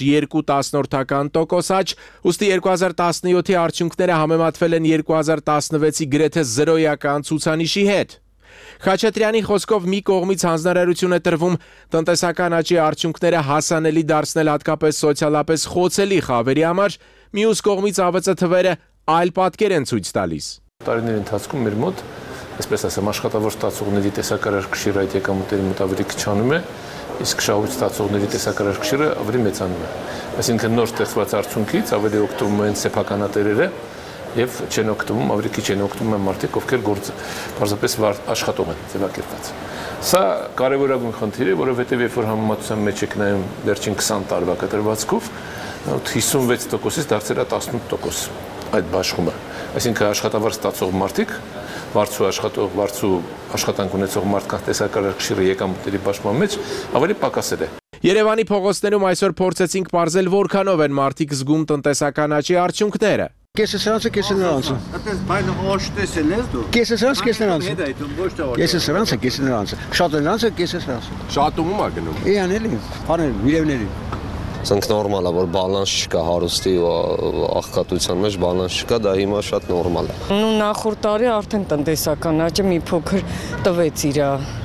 0.2% աճ, ուստի 2017-ի արդյունքները համեմատվել են 2016-ի գրեթե 0% ցուցանիշի հետ։ Խաչատրյանի խոսքով մի կողմից հանձնարարություն է տրվում տնտեսական աճի արդյունքները հասանելի դարձնել հատկապես սոցիալապես խոցելի խավերի համար, մյուս կողմից ԱՎԾ թվերը այլ պատկեր են ցույց տալիս։ Տարիների ընթացքում մեր մոտ, այսպես ասեմ, աշխատավոր ստացողների տեսակարար կշիռը այդ եկամուտների մոտ ավելի քչանում է, իսկ շահույթ ստացողների տեսակարար կշիռը ավելի մեծանում է։ Այսինքն նոր ստեղծված արդյունքից ավելի օգտվում են սեփականատերերը եւ չեն օգտվում, ավելի քիչ են օգտվում են մարդիկ, ովքեր պարզապես աշխատող են ձևակերպված։ Սա կարևորագույն խնդիր է, որովհետեւ երբ որ համեմատության մեջ եք նայում վերջին 20 տարվա կտրվածքով, 56%-ից դարձել է 18% այդ բաշխումը։ Այսինքն աշխատավարձ ստացող մարդիկ, բարձր աշխատանք ունեցող մարդկանց տեսակարար կշիռը եկամուտների բաշխման մեջ ավելի պակասել է։ Երևանի փողոցներում այսօր փորձեցինք պարզել որքանով են մարդիկ զգում տնտեսական աճի արդյունքները։ Կեսը սրանցը, կեսը նրանցը։ Այդպես բայնը օշ տեսել ես դու։ Կեսը սրանց, կեսը նրանցը։ Կեսը սրանցը, կեսը նրանցը։ Շատը նրանցը, կեսը սրանցը։ Շատում ում է գնում։ Էան էլի, բաներ, վիրևների։ Սանք նորմալ է, որ բալանս չկա հարուստի ու աղքատության մեջ բալանս չկա, դա հիմա շատ նորմալ է։ Նու նախորդ տարի արդեն տնտեսական աճը մի փոքր տվեց իր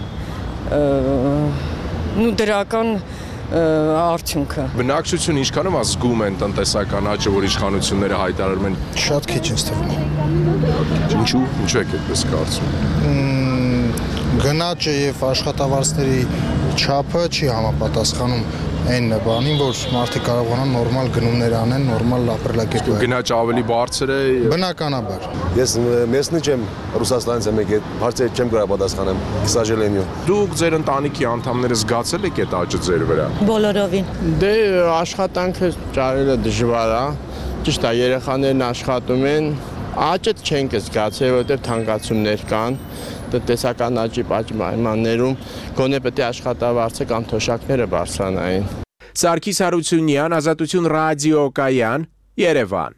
դրական արդյունքը։ Բնակչությունը ինչքանով ազգում են տնտեսական աճը, որ իշխանությունները հայտարարում են։ Շատ քիչ է ստվում։ Ինչու եք այդպես կարծում։ Գնաճը եւ աշխատավարձների չափը չի համապատասխանում այն բանին, որ մարդիկ կարողանան նորմալ գնումներ անեն, նորմալ ապրելակերպ։ Գնաճը ավելի բարձր է։ Բնականաբար։ Ես местный եմ, Ռուսաստանից եմ եկել, հարցեր չեմ կարող պատասխանեմ, к сожалению։ Դուք ձեր ընտանիքի անդամները զգացել եք այդ աճը ձեր վրա։ Բոլորովին։ Դե աշխատանքը ճարելը դժվար է, ճիշտ է, երեխաներն աշխատում են, աճը չենք զգացել, որովհետև թանկացումներ կան, տնտեսական աճի պայմաններում գոնե պետք է աշխատավարձը կամ թոշակները բարձրանային։ Սարգիս Հարությունյան, Ազատություն ռադիոկայան, Երևան։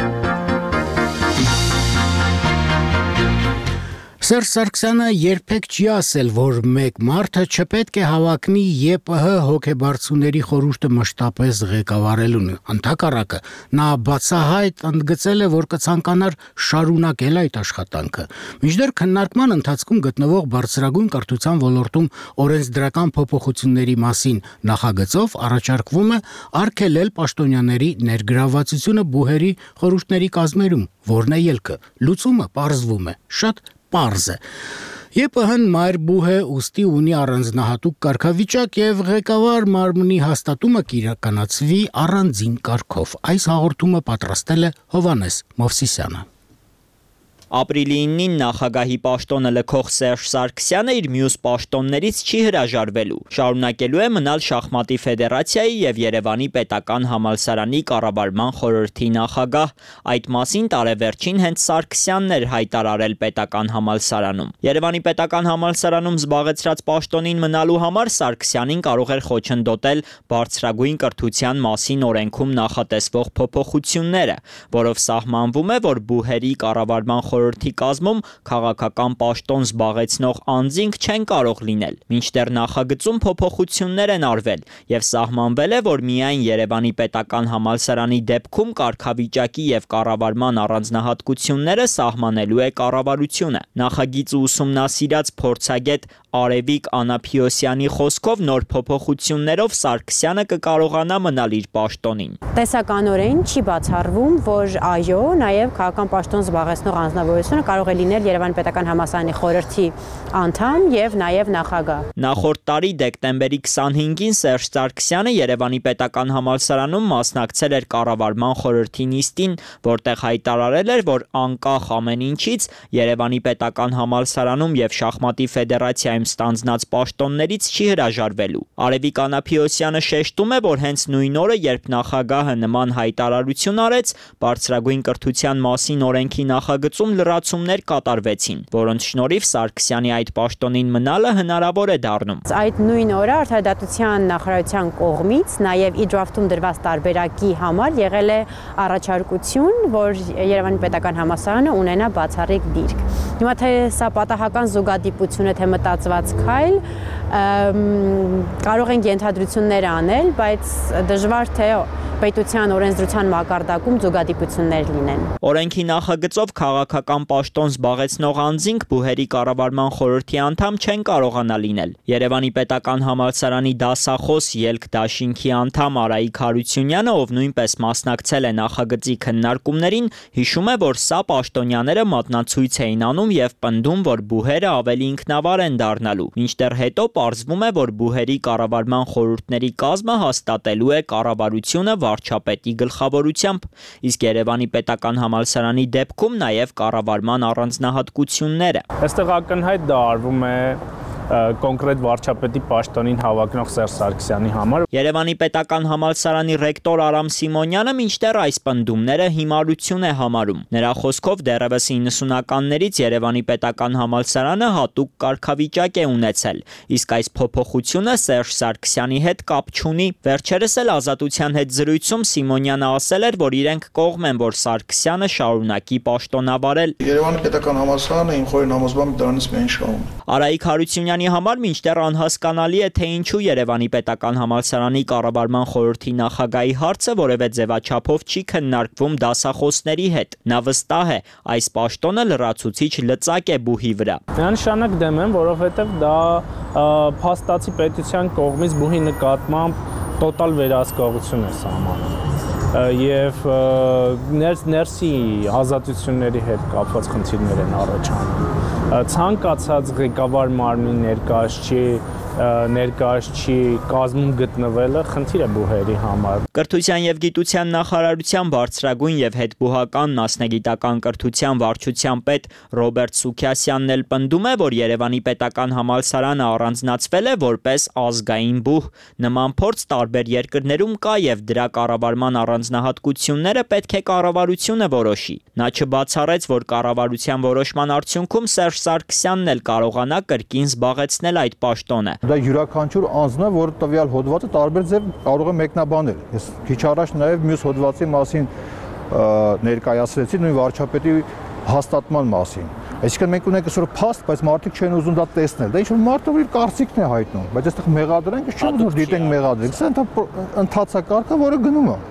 Սերժ Սարգսյանը երբեք չի ասել, որ մեկ մարդը չպետք է հավակնի ԵՊՀ հոգեբարձուների խորհուրդը մշտապես ղեկավարելուն։ Ընդհակառակը, նա բացահայտ ընդգծել է, որ կցանկանար շարունակել այդ աշխատանքը։ Մինչդեռ քննարկման ընթացքում գտնվող բարձրագույն կրթության ոլորտում օրենսդրական փոփոխությունների մասին նախագծով առաջարկվում է արգելել պաշտոնյաների ներգրավվածությունը բուհերի խորհուրդների կազմերում, որն է ելքը։ Լուծումը պարզվում է, շատ պարզ է։ ԵՊՀ-ն մայրբուհ է, ուստի ունի առանձնահատուկ կարգավիճակ եւ ղեկավար մարմնի հաստատումը կիրականացվի առանձին կարգով։ Այս հաղորդումը պատրաստել է Հովհաննես Մովսիսյանը։ Ապրիլի 9-ին նախագահի պաշտոնը լքող Սերժ Սարգսյանը իր մյուս պաշտոններից չի հրաժարվելու։ Շարունակելու է մնալ շախմատի ֆեդերացիայի եւ Երևանի պետական համալսարանի կառավարման խորհրդի նախագահ։ Այդ մասին տարեվերջին հենց Սարգսյանն էր հայտարարել պետական համալսարանում։ Երևանի պետական համալսարանում զբաղեցրած պաշտոնին մնալու համար Սարգսյանին կարող էր խոչընդոտել բարձրագույն կրթության մասին օրենքում նախատեսվող փոփոխությունները, որով սահմանվում է, որ բուհերի կառավարման խորհրդի կազմում քաղաքական պաշտոն զբաղեցնող անձինք չեն կարող լինել։ Մինչդեռ նախագծում փոփոխություններ են արվել եւ սահմանվել է, որ միայն Երևանի պետական համալսարանի դեպքում կարգավիճակի եւ կառավարման առանձնահատկությունները սահմանելու է կառավարությունը։ Նախագիծը ուսումնասիրած փորձագետ Արևիկ Անափիոսյանի խոսքով նոր փոփոխություններով Սարգսյանը կկարողանա մնալ իր պաշտոնին։ Տեսականորեն չի բացառվում, որ այո, նաև քաղաքական պաշտոն զբաղեցնող անձնավորությունը կարող է լինել Երևանի պետական համալսարանի խորհրդի անդամ եւ նաև նախագահ։ Նախորդ տարի դեկտեմբերի 25-ին Սերժ Սարգսյանը Երևանի պետական համալսարանում մասնակցել էր կառավարման խորհրդի նիստին, որտեղ հայտարարել էր, որ անկախ ամեն ինչից Երևանի պետական համալսարանում եւ շախմատի ֆեդերացիայում ստանձնած պաշտոններից չի հրաժարվելու։ Արևիկ Անափիոսյանը շեշտում է, որ հենց նույն օրը, երբ նախագահը նման հայտարարություն արեց, բարձրագույն կրթության մասին օրենքի նախագծում լրացումներ կատարվեցին, որոնց շնորհիվ Սարգսյանի այդ պաշտոնին մնալը հնարավոր է դառնում։ Այդ նույն օրը Արտադրության նախարարության կողմից նաև e-draft-ում դրված տարբերակի համար եղել է առաջարկություն, որ Երևանի պետական համալսարանը ունենա բացառիկ դիրք։ Հիմա թե սա պատահական զուգադիպություն է, թե մտածված քայլ, կարող են ենթադրություններ անել, բայց դժվար թե պետության օրենսդրության մակարդակում զուգադիպություններ լինեն։ Օրենքի նախագծով քաղաքական պաշտոն զբաղեցնող անձինք բուհերի կառավարման խորհրդի անդամ չեն կարողանա լինել։ Երևանի պետական համալսարանի դասախոս ելք դաշինքի անդամ Արայիկ Հարությունյանը, ով նույնպես մասնակցել է նախագծի քննարկումներին, հիշում է, որ սա պաշտոնյաները մատնացույց էին անում եւ պնդում, որ բուհերը ավելի ինքնավար են դառնալու։ Մինչդեռ հետո պարզվում է, որ բուհերի կառավարման խորհուրդների կազմը հաստատելու է կառավարությունը վարչապետի գլխավորությամբ, իսկ Երևանի պետական համալսարանի դեպքում նաև կառավարման առանձնահատկությունները։ Այստեղ ակնհայտ դա արվում է կոնկրետ վարչապետի պաշտոնին հավակնող Սերժ Սարգսյանի համար։ Երևանի պետական համալսարանի ռեկտոր Արամ Սիմոնյանը մինչդեռ այս պնդումները հիմարություն է համարում։ Նրա խոսքով դեռևս 90-ականներից Երևանի պետական համալսարանը հատուկ կարգավիճակ է ունեցել, իսկ այս փոփոխությունը Սերժ Սարգսյանի հետ կապ չունի։ Վերջերս էլ Ազատության հետ զրույցում Սիմոնյանը ասել էր, որ իրենք կողմ են, որ Սարգսյանը շարունակի պաշտոնավարել։ Երևանի պետական համալսարանը իմ խորին համոզմամբ դրանից միայն շահում է։ Արայիկ Հարությունյանի համար մինչդեռ անհասկանալի է, թե ինչու Երևանի պետական համալսարանի կառավարման խորհրդի նախագահի հարցը որևէ ձևաչափով չի քննարկվում դասախոսների հետ։ Նա վստահ է, այս պաշտոնը լրացուցիչ լծակ է բուհի վրա։ Միանշանակ դեմ եմ, որովհետև դա փաստացի պետության կողմից բուհի նկատմամբ տոտալ վերահսկողություն է սահմանում եւ ներսի ազատությունների հետ կապված խնդիրներ են առաջանում։ Ցանկացած ղեկավար մարմնի ներկայացուցիչ կազմում գտնվելը խնդիր է բուհերի համար։ Կրթության եւ գիտության նախարարության բարձրագույն եւ հետբուհական մասնագիտական կրթության վարչության պետ Ռոբերտ Սուքիասյանն էլ պնդում է, որ Երևանի պետական համալսարանը առանձնացվել է որպես ազգային բուհ։ Նման փորձ տարբեր երկրներում կա եւ դրա կառավարման առանձնահատկությունները պետք է կառավարությունը որոշի։ Նա չբացառեց, որ կառավարության որոշման արդյունքում Սերժ Սարգսյանն էլ կարողանա կրկին զբաղեցնել այդ պաշտոնը։ Դա յուրաքանչյուր անձն է, որ տվյալ հոդվածը տարբեր ձև կարող է մեկնաբանել։ Ես քիչ առաջ նաև մյուս հոդվածի մասին ներկայացրեցի նույն վարչապետի հաստատման մասին։ Այսինքն մենք ունենք այսօր փաստ, բայց մարդիկ չեն ուզում դա տեսնել։ Դա ինչ-որ մարդը իր կարծիքն է հայտնում, բայց այստեղ մեղադրենք, չեմ ուզում դիտենք մեղադրենք։ Սա ընթացակարգ է, որը գնում է։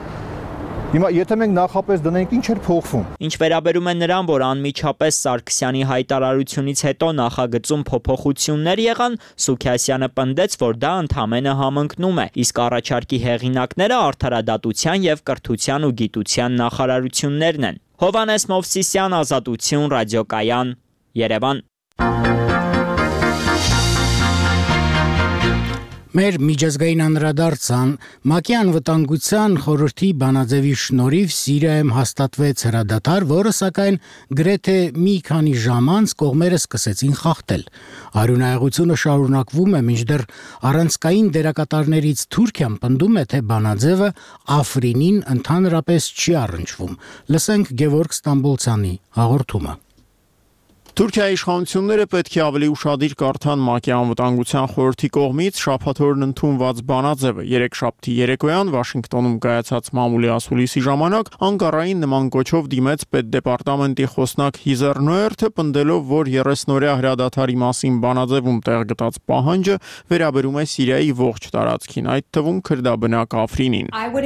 Հիմա եթե մենք նախապես դնենք, ինչ էր փոխվում։ Ինչ վերաբերում է նրան, որ անմիջապես Սարգսյանի հայտարարությունից հետո նախագծում փոփոխություններ եղան, Սուքիասյանը պնդեց, որ դա ընդհանրապես համընկնում է, իսկ առաջարկի հեղինակները Արդարադատության եւ Կրթության ու Գիտության նախարարություններն են։ Հովհաննես Մովսիսյան, Ազատություն, ռադիոկայան, Երևան։ Մեր միջազգային անդրադարձան ՄԱԿ-ի անվտանգության խորհրդի բանաձևի շնորհիվ Սիրիայում հաստատվեց հրադադար, որը սակայն գրեթե մի քանի ժամ անց կողմերը սկսեցին խախտել։ Արյունահեղությունը շարունակվում է, մինչդեռ առանցքային դերակատարներից Թուրքիան պնդում է, թե բանաձևը Աֆրինին ընդհանրապես չի առնչվում։ Լսենք Գևորգ Ստամբոլցյանի հաղորդումը։ Թուրքիայի իշխանությունները պետք է ավելի ուշադիր կարդան ՄԱԿ-ի անվտանգության խորհրդի կողմից շաբաթօրն ընդունված բանաձևը։ Երեքշաբթի երեկոյան Վաշինգտոնում կայացած մամուլի ասուլիսի ժամանակ Անկարային նման կոչով դիմեց պետդեպարտամենտի խոսնակ Հիզեր Նոերթը, պնդելով, որ 30-օրյա հրադադարի մասին բանաձևում տեղ գտած պահանջը վերաբերում է Սիրիայի ողջ տարածքին, այդ թվում քրդաբնակ Աֆրինին։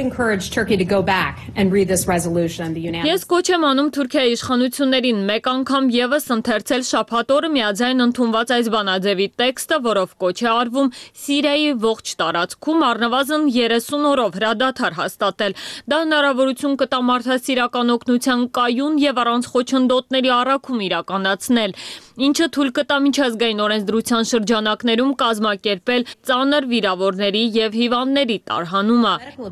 Ես կոչ եմ անում Թուրքիայի իշխանություններին մեկ անգամ եւս ընթերցել շաբաթօրը միաձայն ընդունված այս բանաձևի տեքստը, որով կոչ է արվում Սիրիայի ողջ տարածքում առնվազն 30 օրով հրադադար հաստատել։ Դա հնարավորություն կտա մարդասիրական օգնության կայուն եւ առանց խոչընդոտների առաքում իրականացնել, ինչը թույլ կտա միջազգային օրենսդրության շրջանակներում կազմակերպել ծանր վիրավորների եւ հիվանդների տարհանումը։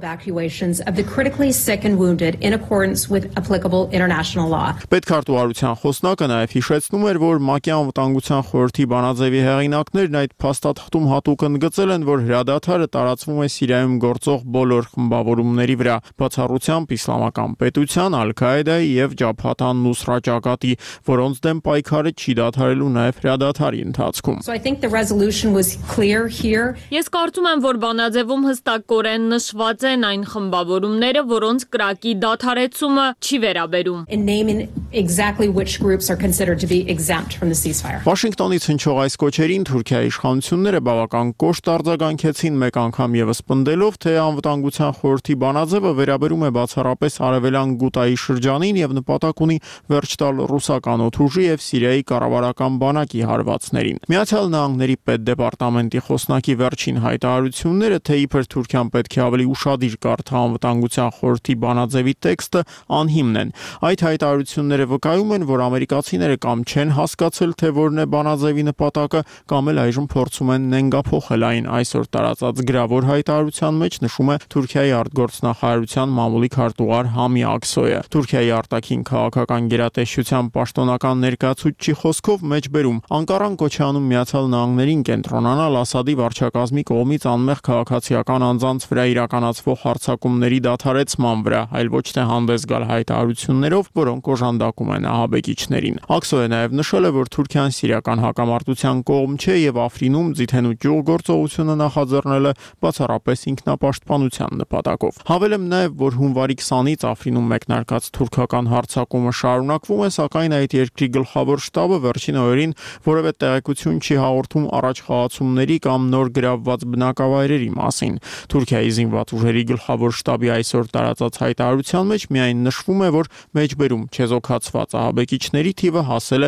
Պետքարտուղարության խոսնակը նաեւ հիշեցնում էր, որ ՄԱԿ-ի անվտանգության խորհրդի բանաձևի հեղինակներն այդ փաստաթղթում հատուկ ընդգծել են, որ հրադադարը տարածվում է Սիրիայում գործող բոլոր խմբավորումների վրա, բացառությամբ Իսլամական պետության, Ալ-Քաիդայի եւ Ջաբհաթ ան-Նուսրա ճակատի, որոնց դեմ պայքարը չի դադարելու նաեւ հրադադարի ընթացքում։ Ես կարծում եմ, որ բանաձևում հստակորեն նշված են այն խմբավորումները, որոնց կրակի դադարեցումը չի վերաբերում։ Վաշինգտոնից հնչող այս կոչերին Թուրքիայի իշխանությունները բավական կոշտ արձագանքեցին, մեկ անգամ եւս պնդելով, թե անվտանգության խորհրդի բանաձևը վերաբերում է բացառապես Արևելյան Գուտայի շրջանին եւ նպատակ ունի վերջ տալ ռուսական օդուժի եւ Սիրիայի կառավարական բանակի հարվածներին։ Միացյալ Նահանգների պետդեպարտամենտի խոսնակի վերջին հայտարարությունները, թե իբր Թուրքիան պետք է ավելի ուշադիր կարդա անվտանգության խորհրդի բանաձևի տեքստը, անհիմն են։ Այդ հայտարարությունները վկայում են, որ ամերիկացիները կամ չեն հասկացել, թե որն է բանաձևի նպատակը, կամ էլ այժմ փորձում են նենգափոխել այն։ Այսօր տարածած գրավոր հայտարարության մեջ նշում է Թուրքիայի արտգործնախարարության մամուլի քարտուղար Համի Աքսոյը։ Թուրքիայի արտաքին քաղաքական գերատեսչության պաշտոնական ներկայացուցչի խոսքով մեջբերում Անկարան կոչ է անում Միացյալ Նահանգներին կենտրոնանալ Ասադի վարչակազմի կողմից անմեղ քաղաքացիական անձանց վրա իրականացվող հարձակումների դադարեցման վրա, այլ ոչ թե հանդես գալ հայտարարություններով, որոնք օժանդակում են ահաբեկիչներին։ Աքսոյը նաև նշել է, որ Թուրքիան սիրիական հակամարտության կողմ չէ եւ Աֆրինում ձիթենու ճյուղ գործողությունը նախաձեռնել է բացառապես ինքնապաշտպանության նպատակով։ Հավելեմ նաև, որ հունվարի 20-ից Աֆրինում մեկնարկած թուրքական հարձակումը շարունակվում է, սակայն այդ երկրի գլխավոր շտաբը վերջին օրերին որևէ տեղեկություն չի հաղորդում առաջ խաղացումների կամ նոր գրավված բնակավայրերի մասին։ Թուրքիայի զինված ուժերի գլխավոր շտաբի այսօր տարածած հայտարարության մեջ միայն նշվում է, որ մեջբերում չեզոքացված ահաբեկիչների թիվը հասել է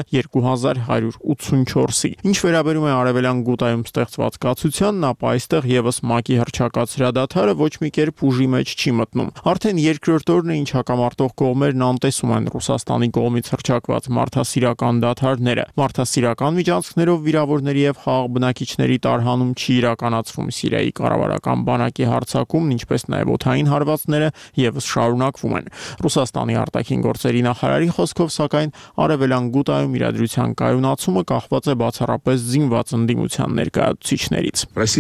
2184-ի։ Ինչ վերաբերում է Արևելյան Գուտայում ստեղծված կացությանն, ապա այստեղ եւս ՄԱԿ-ի հռչակած հրադադարը ոչ մի կերպ ուժի մեջ չի մտնում։ Արդեն երկրորդ օրն է, ինչ հակամարտող կողմերն անտեսում են Ռուսաստանի կողմից հռչակված մարդասիրական դադարները։ Մարդասիրական միջանցքներով վիրավորների եւ խաղաղ բնակիչների տարհանում չի իրականացվում Սիրիայի կառավարական բանակի հարձակումն, ինչպես նաեւ օդային հարվածները եւս շարունակվում են։ Ռուսաստանի արտաքին գործերի նախարարի խոսքով, սակայն Արևելյան Գուտայում իրադրության կայունացումը կախված է բացառապես զինված ընդդիմության ներկայացուցիչներից։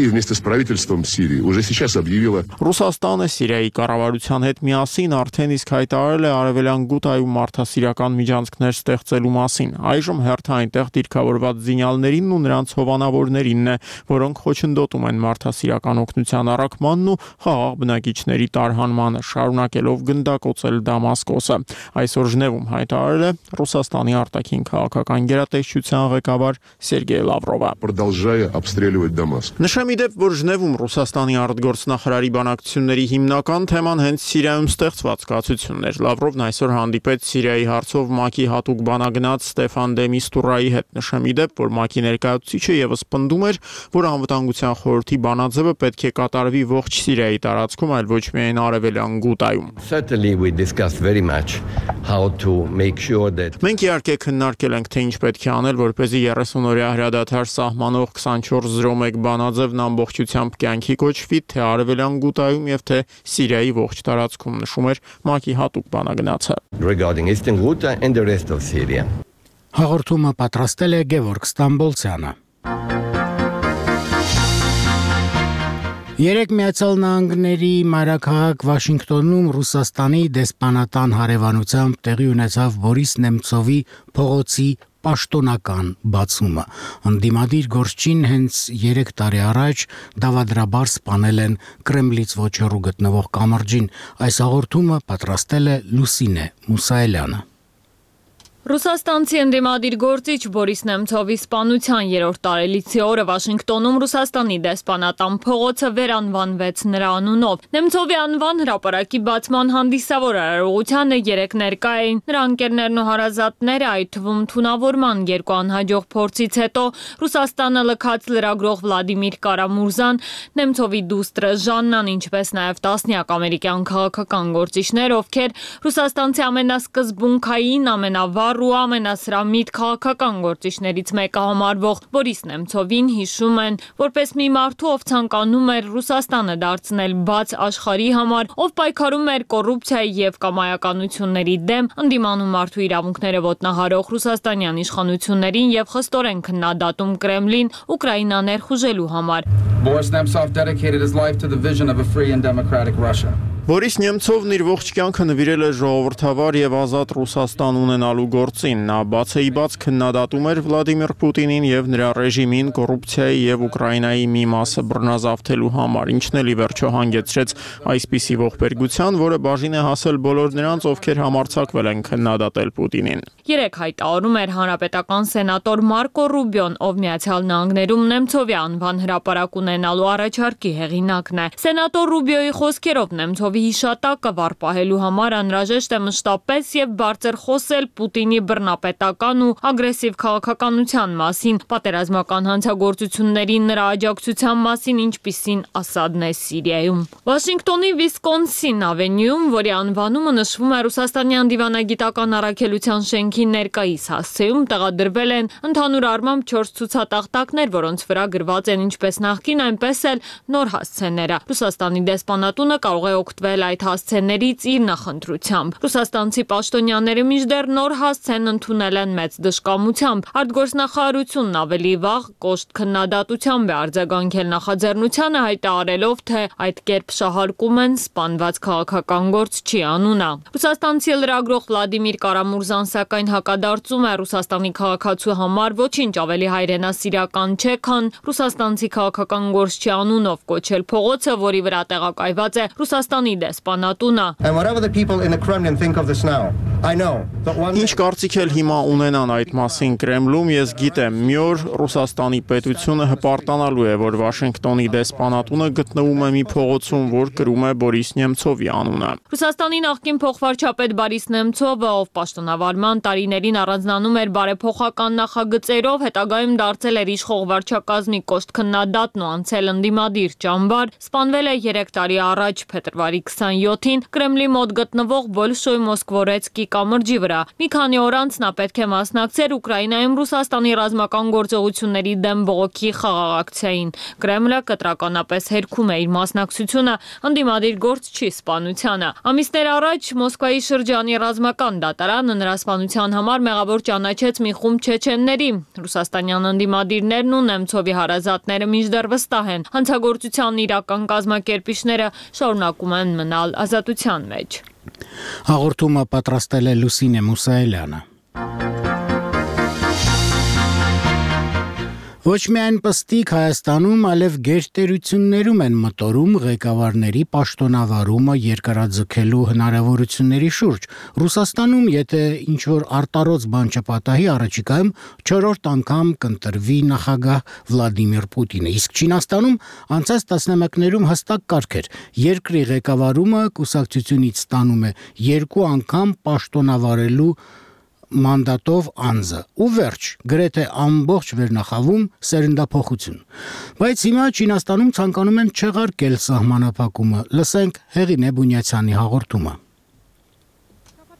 Ռուսաստանը Սիրիայի կառավարության հետ միասին արդեն իսկ հայտարարել է Արևելյան Գուտայում մարդասիրական միջանցքներ ստեղծելու մասին։ Այժմ հերթը այնտեղ դիրքավորված զինյալներին ու նրանց հովանավորներինն է, որոնք խոչընդոտում են մարդասիրական օգնության առաքմանն ու խաղաղ բնակիչների տարհանմանը, շարունակելով գնդակոծել Դամասկոսը։ Այսօր Ժնևում հայտարարել է Ռուսաստանի արտաքին քաղաքական գերատեսչության ղեկավար Սերգեյ Լավրովը։ Նշեմ ի դեպ, որ Ժնևում Ռուսաստանի արտգործնախարարի բանակցությունների հիմնական թեման հենց Սիրիայում ստեղծված կացությունն էր։ Լավրովն այսօր հանդիպեց Սիրիայի հարցով ՄԱԿ-ի հատուկ բանագնաց Ստեֆան դե Միստուրայի հետ։ Նշեմ ի դեպ, որ ՄԱԿ-ի ներկայացուցիչը եւս պնդում էր, որ անվտանգության խորհրդի բանաձևը պետք է կատարվի ողջ Սիրիայի տարածքում, այլ ոչ միայն Արևելյան Գուտայում։ how to make sure that Մենք իհարկե քննարկել ենք, թե ինչ պետք է անել, որպեսզի 30-օրյա հրադադար սահմանող 2401 բանաձևն ամբողջությամբ կյանքի կոչվի, թե Արևելյան Գուտայում եւ թե Սիրիայի ողջ տարածքում, նշում էր ՄԱԿ-ի հատուկ բանագնացը։ regarding Eastern Ghouta and the rest of Syria. Հաղորդումը պատրաստել է Գևորգ Ստամբոլցյանը։ Երեք Միացյալ Նահանգների մայրաքաղաք Վաշինգտոնում Ռուսաստանի դեսպանատան հարևանությամբ տեղի ունեցավ Բորիս Նեմցովի փողոցի պաշտոնական բացումը։ Ընդդիմադիր գործչին հենց 3 տարի առաջ դավադրաբար սպանել են Կրեմլից ոչ հեռու գտնվող կամրջին։ Այս հաղորդումը պատրաստել է Լուսինե Մուսայելյանը։ Ռուսաստանցի ընդդիմադիր գործիչ Բորիս Նեմցովի սպանության 3-րդ տարելիցի օրը Վաշինգտոնում Ռուսաստանի դեսպանատան փողոցը վերանվանվեց նրա անունով։ Նեմցովի անվան հրապարակի բացման հանդիսավոր արարողությանը 3 ներկա էին նրա ընկերներն ու հարազատները, այդ թվում թունավորման 2 անհաջող փորձից հետո Ռուսաստանը լքած լրագրող Վլադիմիր Կարամուրզան, Նեմցովի դուստրը Ժաննան, ինչպես նաև տասնյակ ամերիկյան քաղաքական գործիչներ, ովքեր ռուսաստանցի ամենասկզբունքային, ամենավառ ու ամենասրամիտ քաղաքական գործիչներից մեկը համարվող Բորիս Նեմցովին հիշում են, որպես մի մարդու, ով ցանկանում էր Ռուսաստանը դարձնել բաց աշխարհի համար, ով պայքարում էր կոռուպցիայի եւ կամայականությունների դեմ, ընդդիմանում մարդու իրավունքները ոտնահարող ռուսաստանյան իշխանություններին եւ խստորեն քննադատում Կրեմլին Ուկրաինա ներխուժելու համար։ Boris Nemtsov dedicated his life to the vision of a free and democratic Russia. Բորիս Նեմցովն իր ողջ կյանքը նվիրել է ժողովրդավար եւ ազատ Ռուսաստան ունենալու գործին։ Նա բացեիբաց քննադատում էր Վլադիմիր Պուտինին եւ նրա ռեժիմին կոռուպցիայի եւ Ուկրաինայի մի մասը բռնազավթելու համար, ինչն էլ ի վերջո հանգեցրեց այսպիսի ողբերգության, որը բաժին է հասել բոլոր նրանց, ովքեր համարձակվել են քննադատել Պուտինին։ 3 հայտարարում էր հանրապետական սենատոր Մարկո Ռուբիոն, ով Միացյալ Նահանգներում Նեմցովի անվան հրապարակ ունենալու առաջարկի հեղինակն է։ Սենատոր Ռուբիոյի խոսքերով Նեմցովի հիշատակը վարպահելու համար անհրաժեշտ է մշտապես եւ բարձր խոսել Պուտինի բռնապետական ու ագրեսիվ քաղաքականության մասին, պատերազմական հանցագործությունների նրա աջակցության մասին, ինչպիսին Ասադն է Սիրիայում։ Վաշինգտոնի Վիսկոնսին ավենյուում, որի անվանումը նշվում է Ռուսաստանյան դիվանագիտական առաքելության շենքի ներկայիս հասցեում, տեղադրվել են ընդհանուր առմամբ 4 ցուցատախտակներ, որոնց վրա գրված են ինչպես նախկին, այնպես էլ նոր հասցեները։ Ռուսաստանի դեսպանատունը կարող է օգտվել այդ հասցեներից իր նախընտրությամբ։ Ռուսաստանցի պաշտոնյաները մինչդեռ նոր հասցեն ընդունել են մեծ դժկամությամբ։ Արտգործնախարարությունն ավելի վաղ կոշտ քննադատությամբ է արձագանքել նախաձեռնությանը, հայտարարելով, թե այդ կերպ շահարկում են սպանված քաղաքական գործչի անունը։ Ռուսաստանցի լրագրող Վլադիմիր Կարամուրզան սակայն հակադարձում է Ռուսաստանի քաղաքացու համար ոչինչ ավելի հայրենասիրական չէ, քան ռուսաստանցի քաղաքական գործչի անունով կոչել փողոցը, որի վրա տեղակայված է Ռուսաստանի դեսպանատունը։ Ինչ կարծիք էլ հիմա ունենան այդ մասին Կրեմլում, ես գիտեմ, մի օր Ռուսաստանի պետությունը հպարտանալու է, որ Վաշինգտոնի դեսպանատունը գտնվում է մի փողոցում, որ կրում է Բորիս Նեմցովի անունը։ Ռուսաստանի նախկին փոխվարչապետ Բորիս Նեմցովը, ով պաշտոնավարման տարիներին առանձնանում էր բարեփոխական նախագծերով, հետագայում դարձել էր իշխող վարչակազմի կոշտ քննադատն ու անցել ընդդիմադիր ճամբար, սպանվել է 3 տարի առաջ փետրվարի 27-ին Կրեմլի մոտ գտնվող Բոլշոյ Մոսկվորեցկի կամրջի վրա։ Մի քանի օր անց նա պետք է մասնակցեր Ուկրաինայում Ռուսաստանի ռազմական գործողությունների դեմ բողոքի խաղաղակցիային։ Կրեմլը կտրականապես հերքում է իր մասնակցությունը ընդդիմադիր գործչի սպանությանը։ Ամիսներ առաջ Մոսկվայի շրջանի ռազմական դատարանը նրա սպանության համար մեղավոր ճանաչեց մի խումբ չեչենների։ Ռուսաստանյան ընդդիմադիրներն ու Նեմցովի հարազատները մինչդեռ վստահ են, հանցագործության իրական կազմակերպիչները շարունակում են մնալ ազատության մեջ։ Հաղորդումը պատրաստել է Լուսինե Մուսայելյանը։ Ոչ միայն պստիկ Հայաստանում, այլև գերտերություններում են մտորում ղեկավարների պաշտոնավարումը երկարաձգելու հնարավորությունների շուրջ։ Ռուսաստանում, եթե ինչ-որ արտառոց բան չպատահի, առաջիկայում 4-րդ անգամ կընտրվի նախագահ Վլադիմիր Պուտինը։ Իսկ Չինաստանում անցած տասնամյակներում հստակ կարգ էր։ Երկրի ղեկավարումը կուսակցությունից ստանում է 2 անգամ պաշտոնավարելու մանդատով անձը ու վերջ, գրեթե ամբողջ վերնախավում սերնդափոխություն։ Բայց հիմա Չինաստանում ցանկանում են չեղարկել սահմանափակումը։ Լսենք Հեղինե Բունյացյանի հաղորդումը։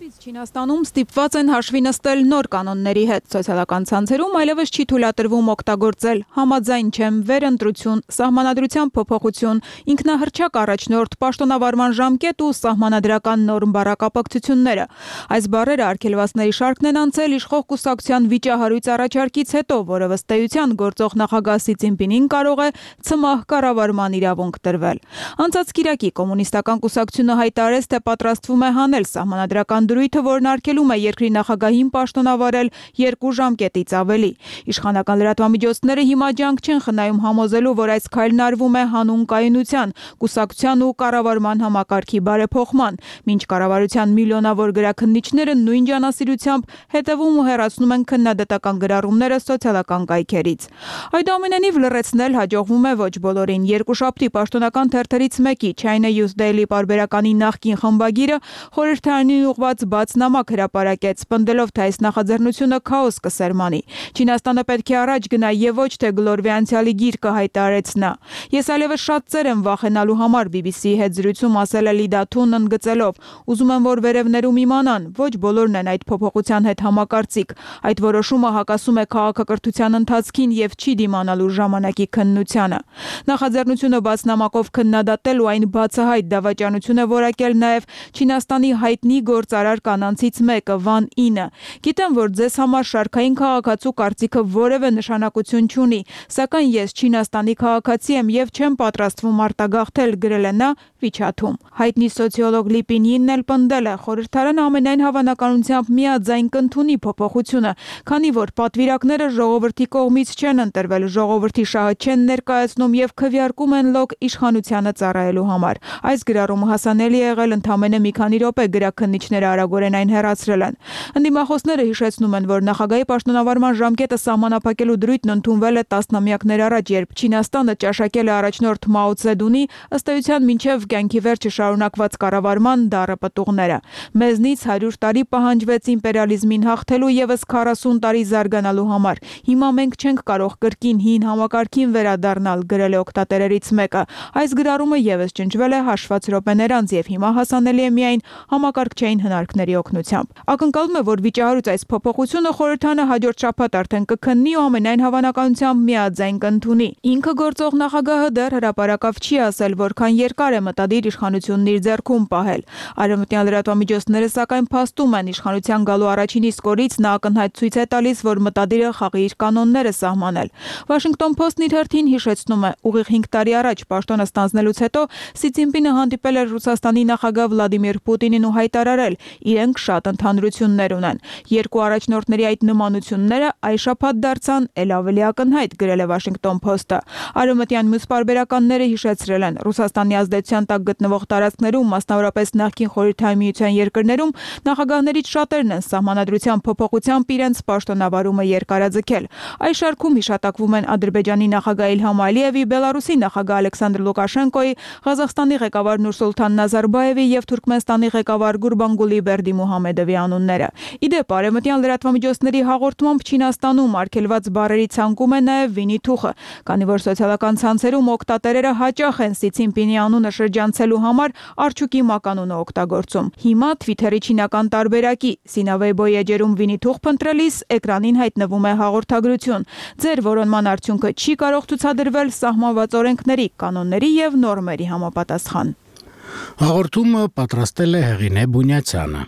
Չինաստանում ստիպված են հաշվի նստել նոր կանոնների հետ։ Սոցիալական ցանցերում այլևս չի թույլատրվում օգտագործել համաձայն չեմ, վերընտրություն, սահմանադրության փոփոխություն, ինքնահռչակ առաջնորդ, պաշտոնավարման ժամկետ ու սահմանադրական նորմ բառակապակցությունները։ Այս բառերը արգելվածների շարքն են անցել իշխող կուսակցության վիճահարույց առաջարկից հետո, որը ըստ էության գործող նախագահ Սի Ցզինպինին կարող է ցմահ կառավարման իրավունք տրվել։ Անցած կիրակի կոմունիստական կուսակցությունը հայտարարեց, թե պատրաստվում է հանել սահմանադրական դրույթը, որն արգելում է երկրի նախագահին պաշտոնավարել 2 ժամկետից ավելի։ Իշխանական լրատվամիջոցները հիմա ջանք չեն խնայում համոզելու, որ այս քայլն արվում է հանուն կայունության, կուսակցության ու կառավարման համակարգի բարեփոխման, մինչ կառավարության միլիոնավոր գրաքննիչները նույն ջանասիրությամբ հետևում ու հեռացնում են քննադատական գրառումները սոցիալական կայքերից։ Այդուամենայնիվ լրացնել հաջողվում է ոչ բոլորին։ Երկուշաբթի պաշտոնական թերթերից մեկի China Youth Daily պարբերականի նախկին խմբագիրը խորհրդարանին ուղղված բաց նամակ հրապարակեց, պնդելով, թե այս նախաձեռնությունը քաոս կսերմանի։ Չինաստանը պետք է առաջ գնա եւ ոչ թե գլորվի անցյալի գիրկը, հայտարարեց նա։ Ես այլևս շատ ծեր եմ վախենալու համար, BBC-ի հետ զրույցում ասել է Լի Դաթուն, ընդգծելով. ուզում եմ, որ վերևներում իմանան, ոչ բոլորն են այդ փոփոխության հետ համակարծիք։ Այդ որոշումը հակասում է քաղաքակրթության ընթացքին եւ չի դիմանալու ժամանակի քննությանը։ Նախաձեռնությունը բաց նամակով քննադատել ու այն բացահայտ դավաճանություն է որակել նաեւ Չինաստանի հայտնի գործարար կանանցից մեկը Վան Ինը։ Գիտեմ, որ ձեզ համար շարքային քաղաքացու կարծիքը որևէ նշանակություն չունի, սակայն ես Չինաստանի քաղաքացի եմ եւ չեմ պատրաստվում արտագաղթել, գրել է նա WeChat-ում։ Հայտնի սոցիոլոգ Լի Պինյինն էլ պնդել է, խորհրդարանը ամենայն հավանականությամբ միաձայն կընդունի փոփոխությունը, քանի որ պատվիրակները ժողովրդի կողմից չեն ընտրվել, ժողովրդի շահը չեն ներկայացնում եւ քվեարկում են լոկ իշխանությանը ծառայելու համար։ Այս գրառումը հասանելի է եղել ընդամենը մի քանի րոպե, գրաքննիչները արագորեն այն հեռացրել են։ Ընդդիմախոսները հիշեցնում են, որ նախագահի պաշտոնավարման ժամկետը սահմանափակելու դրույթն ընդունվել է տասնամյակներ առաջ, երբ Չինաստանը ճաշակել է առաջնորդ Մաո Ցեդունի, ըստ էության մինչև կյանքի վերջը շարունակված կառավարման դառը պտուղները։ Մեզնից 100 տարի պահանջվեց իմպերիալիզմին հաղթելու եւս 40 տարի զարգանալու համար։ Հիմա մենք չենք կարող կրկին հին համակարգին վերադառնալ, գրել է օգտատերերից մեկը։ Այս գրառումը եւս ջնջվել է հաշված րոպեներ անց եւ հիմա հասանելի է միայն համակարգչային հնարքների օգնությամբ։ Ակնկալում է, որ վիճահարույց այս փոփոխությունը խորհրդարանը հաջորդ շաբաթ արդեն կքննի ու ամենայն հավանականությամբ միաձայն կընդունի։ Ինքը գործող նախագահը դեռ հրապարակավ չի ասել, որքան երկար է մտադիր իշխանությունն իր ձեռքում պահել։ Արևմտյան լրատվամիջոցները սակայն փաստում են, իշխանության գալու առաջին իսկ օրից նա ակնհայտ ցույց է տալիս, որ մտադիր է խաղի իր կանոնները սահմանել։ Washington Post-ն իր հերթին հիշեցնում է, ուղիղ 5 տարի առաջ պաշտոնը ստանձնելուց հետո Սի Ցզինպինը հանդիպել էր Ռուսաստանի նախագահ Վլադիմիր Պուտինին ու հայտարարել, իրենք շատ ընդհանրություններ ունեն։ Երկու առաջնորդների այդ նմանությունները այս շաբաթ դարձան էլ ավելի ակնհայտ, գրել է Washington Post-ը։ Արևմտյան մյուս պարբերականները հիշեցրել են, Ռուսաստանի ազդեցության տակ գտնվող տարածքներում, մասնավորապես նախկին Խորհրդային Միության երկրներում, նախագահներից շատերն են սահմանադրության փոփոխությամբ իրենց պաշտոնավարումը երկարաձգել։ Այս շարքում հիշատակվում են Ադրբեջանի նախագահ Իլհամ Ալիևի, Բելարուսի նախագահ Ալեքսանդր Լուկաշենկոյի, Ղազախստանի ղեկավար Նուրսուլթան Նազարբաևի եւ Թուրքմենստանի ղեկավար Գուրբանգուլի Բերդիմուհամեդովի անունները։ Իդեպ, արևմտյան լրատվամիջոցների հաղորդմամբ Չինաստանում արգելված բառերի ցանկում է նաեւ Վինի Թուխը, քանի որ սոցիալական ցանցերում օգտատերերը հաճախ են Սի Ցզինպինի անունը շրջանցելու համար արջուկի մականունը օգտագործում։ Հիմա Twitter-ի չինական տարբերակի Sina Weibo-ի էջերում Վինի Թուխ փնտրելիս էկրանին հայտնվում է հաղորդագրություն։ Ձեր որոնման արդյունքը չի կարող ցուցադրվել սահմանված օրենքների, կանոնների եւ նորմերի համապատասխան։ Հաղորդումը պատրաստել է Հեղինե Բունյացյանը։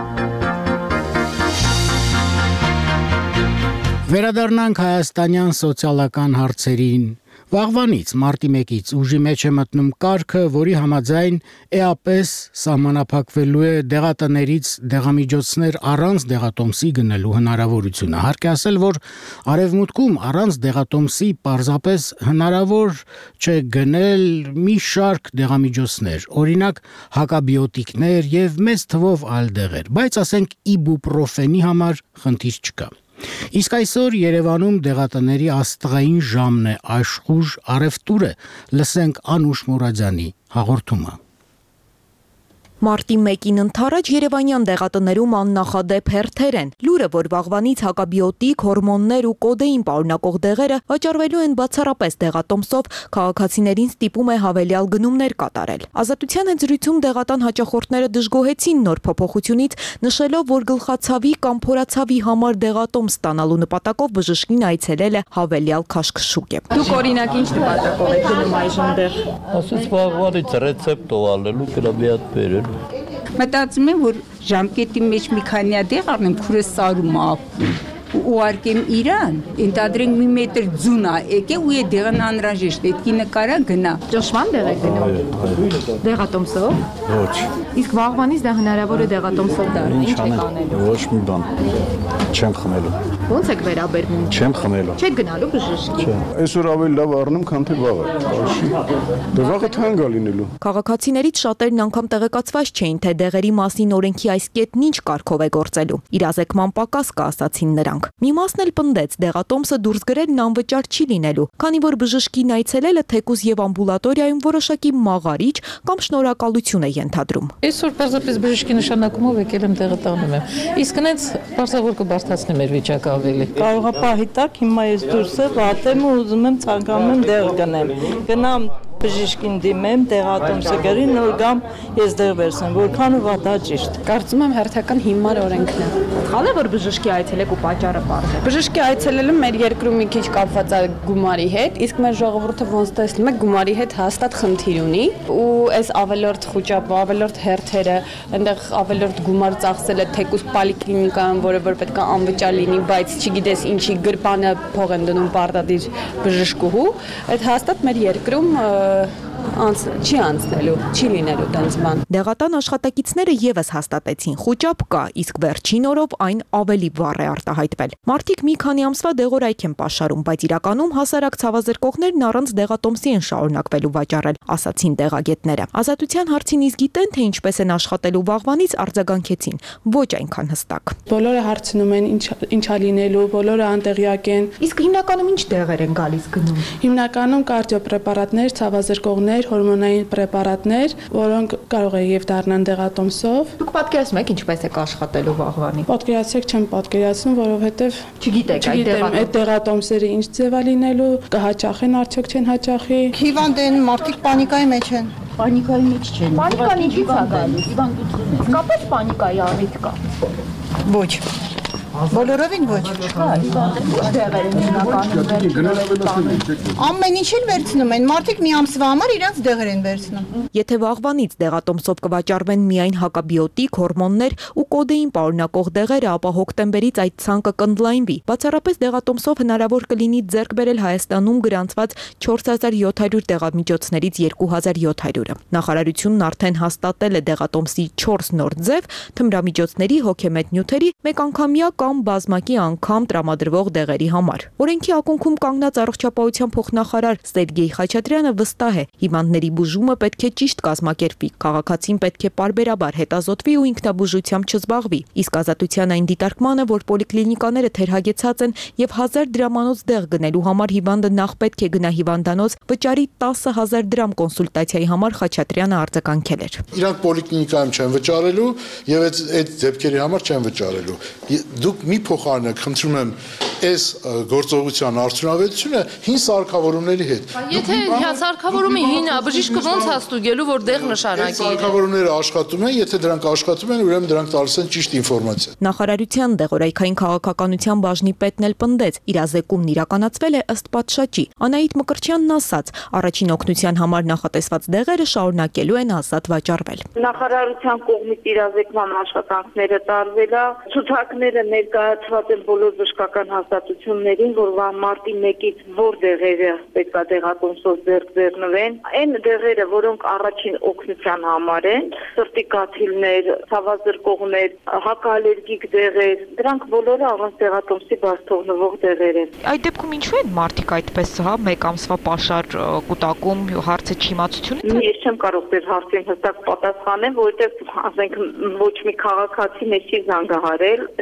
Վերադառնանք հայաստանյան սոցիալական հարցերին։ Վաղվանից մարտի 1-ից ուժի մեջ է մտնում կարգը, որի համաձայն էապես սահմանափակվելու է դեղատներից դեղամիջոցներ առանց դեղատոմսի գնելու հնարավորությունը։ Հարկ է ասել, որ Արևմուտքում առանց դեղատոմսի պարզապես հնարավոր չէ գնել մի շարք դեղամիջոցներ, օրինակ հակաբիոտիկներ եւ մեծ թվով այլ դեղեր, բայց ասենք իբուպրոֆենի համար խնդիր չկա։ Իսկ այսօր Երևանում դեղատների աստղային ժամն է, աշխուժ առևտուր է, լսենք Անուշ Մուրադյանի հաղորդումը։ Մարտի 1-ին ընթരാճ Երևանյան դեղատներում աննախադեպ հերթեր են։ Լուրը, որ վաղվանից հակաբիոտիկ, հորմոններ ու կոդեին պարունակող դեղերը վաճառվելու են բացառապես դեղատոմսով, քաղաքացիներին ստիպում է հավելյալ գնումներ կատարել։ Ազատության հետ զրույցում դեղատան հաճախորդները դժգոհեցին նոր փոփոխությունից, նշելով, որ գլխացավի կամ փորացավի համար դեղատոմս ստանալու նպատակով բժշկին այցելել է հավելյալ քաշքշուկ է։ Դուք օրինակ ինչ նպատակով եք գնում այժմ դեղ։ Ասես վաղվանից ռեցեպտ ողալելու կրաբիատ բերել։ Մտածում եմ, որ ժամկետի մեջ մի քանի դեղ առնեմ, քուրս սարում ապրում։ Ուղարկեմ իրան, ընդադրենք մի մետր ձուն է, եկե ու է դեղն անհրաժեշտ, այդքի նկարա գնա։ Ճշմարիտ դեղ եք գնում։ Դեղատոմսով։ Ոչ։ Իսկ վաղվանից դա հնարավոր է դեղատոմսով դառնալ, ինչ եք անելու։ Ոչ մի բան։ Չեմ խմելու։ Ո՞նց եք վերաբերվում։ Չեմ խմելու։ Չեք գնալու բժշկի։ Չէ։ Այսօր ավելի լավ առնում, քան թե վաղը։ Վաղը թանկ է լինելու։ Քաղաքացիներից շատերն անգամ տեղեկացված չէին, թե դեղերի մասին օրենքի այս կետն ինչ կարգով է գործելու։ Իրազեկման պակաս կա, ասացին նրանք։ Մի մասն էլ պնդեց, դեղատոմսը դուրս գրելն անվճար չի լինելու, քանի որ բժշկին այցելելը թեկուզ եւ ամբուլատորիայում որոշակի մաղարիչ կամ շնորհակալություն է ենթադրում։ Այսօր պարզապես բժշկի նշանակումով եկել եմ տեղը տանում եմ։ Իսկ այնց պարզավոր կբարձրացնի մեր վիճակը ավելի։ Կարող է պահի տակ, հիմա ես դուրսը վատեմ ու ուզում եմ ցանկանում եմ դեղ գնեմ։ Գնամ բժշկին դիմեմ, դեղատոմսը գրի, նոր գամ ես դեղ վերցնեմ, որքան ու վատա ճիշտ։ Կարծում եմ հերթական հիմար օրենքն է։ Սխալ է, որ բժշկի այցելեք ու պատճառը պարզ է։ Բժշկի այցելելը մեր երկրում մի քիչ կապված է գումարի հետ, իսկ մեր ժողովուրդը ոնց տեսնում է գումարի հետ հաստատ խնդիր ունի ու այս ավելորդ խոճապը, ավելորդ հերթերը, այնտեղ ավելորդ գումար ծախսելը թեկուզ պոլիկլինիկայում, որը որ պետք է անվճար լինի, բայց չգիտես ինչի գրպանը փող են դնում պարտադիր բժշկուհու, այդ հաստատ մեր երկրում չի անցնելու, չի լինելու տենց բան։ Դեղատան աշխատակիցները եւս հաստատեցին, խոճապ կա, իսկ վերջին օրով այն ավելի վառ է արտահայտվել։ Մարդիկ մի քանի ամսվա դեղորայք են պաշարում, բայց իրականում հասարակ ցավազրկողներն առանց դեղատոմսի են շարունակվելու վաճառել, ասացին տեղագետները։ Ազատության հարցին իսկ գիտեն, թե ինչպես են աշխատելու վաղվանից, արձագանքեցին, ոչ այնքան հստակ։ Բոլորը հարցնում են ինչա լինելու, բոլորը անտեղյակ են։ Իսկ հիմնականում ինչ դեղեր են գալիս գնում։ Հիմնականում կարդիոպրեպարատներ, ցավազրկողներ, հորմոնային պրեպարատներ, որոնք կարող է եւ դառնան դեղատոմսով։ Դուք պատկերացնում եք ինչպես եք աշխատելու վաղվանի։ Պատկերացեք, չեմ պատկերացնում, որովհետեւ չգիտեք այդ դեղատոմսերը ինչ ձև է լինելու, կհաճախեն, արդյոք չեն հաճախի։ Հիվանդ են, մարդիկ պանիկայի մեջ են։ Պանիկայի մեջ չեն։ Պանիկան ինչից է գալիս, հիվանդությունից։ Իսկապես պանիկայի առիթ կա։ Ոչ։ Բոլորովին ոչ։ Ամեն ինչ էլ վերցնում են, մարդիկ մի ամսվա համար իրանց դեղեր են վերցնում։ Եթե վաղվանից դեղատոմսով կվաճառվեն միայն հակաբիոտիկ, հորմոններ ու կոդեին պարունակող դեղերը, ապա հոկտեմբերից այդ ցանկը կընդլայնվի։ Բացառապես դեղատոմսով հնարավոր կլինի ձեռք բերել Հայաստանում գրանցված 4700 դեղամիջոցներից 2700-ը։ Նախարարությունն արդեն հաստատել է դեղատոմսի 4 նոր ձև, թմրամիջոցների, հոգեմետ նյութերի, մեկանգամյա կամ բազմակի անգամ տրամադրվող դեղերի համար։ Օրենքի ակունքում կանգնած առողջապահության փոխնախարար Սերգեյ Խաչատրյանը վստահ է, հիվանդների բուժումը պետք է ճիշտ կազմակերպվի, քաղաքացին պետք է պարբերաբար հետազոտվի ու ինքնաբուժությամբ չզբաղվի։ Իսկ Ազատության այն դիտարկմանը, որ պոլիկլինիկաները թերհագեցած են եւ 1000 դրամանոց դեղ գնելու համար հիվանդը նախ պետք է գնա հիվանդանոց, վճարի 10000 դրամ կոնսուլտացիայի համար Խաչատրյանը արձագանքել էր։ Իրանք պոլիկլինիկայում չեն վճարելու եւ այդ դեպքերի համար չեն վճարելու։ Դուք մի փոխարինեք, խնդրում եմ, այս գործողության արդյունավետությունը հին սարքավորումների հետ։ Եթե սարքավորումը հին է, բժիշկը ոնց է ստուգելու, որ դեղ նշանակի։ Սարքավորումները աշխատում են, եթե դրանք աշխատում են, ուրեմն դրանք տալիս են ճիշտ ինֆորմացիա։ Նախարարության դեղորայքային քաղաքականության բաժնի պետն էլ պնդեց, իրազեկումն իրականացվել է ըստ պատշաճի։ Անահիտ Մկրտչյանն ասաց, առաջին օգնության համար նախատեսված դեղերը շարունակելու են ազատ վաճառվել։ Նախարարության կողմից իրազեկման աշխատանքները տարվել է, ցուցակները ներկայացված են բոլոր բժշկական հաստատություններին, որ մարտի 1-ից որ դեղերը պետք է դեղատոմսով ձեռնվեն, այն դեղերը, որոնք առաջին օգնության համար են, սրտի կաթիլներ, ցավազրկողներ, հակաալերգիկ դեղեր, դրանք բոլորը առանց դեղատոմսի բաց թողնվող դեղեր են։ Այդ դեպքում ինչու են մարդիկ այդպես, մեկ ամսվա պաշար կուտակում, հարցը չիմացություն է։ Ես չեմ կարող դեր հարցին հստակ պատասխանեմ, որովհետև ասենք ոչ մի քաղաքացի մեզ չի զանգահարել եւ նման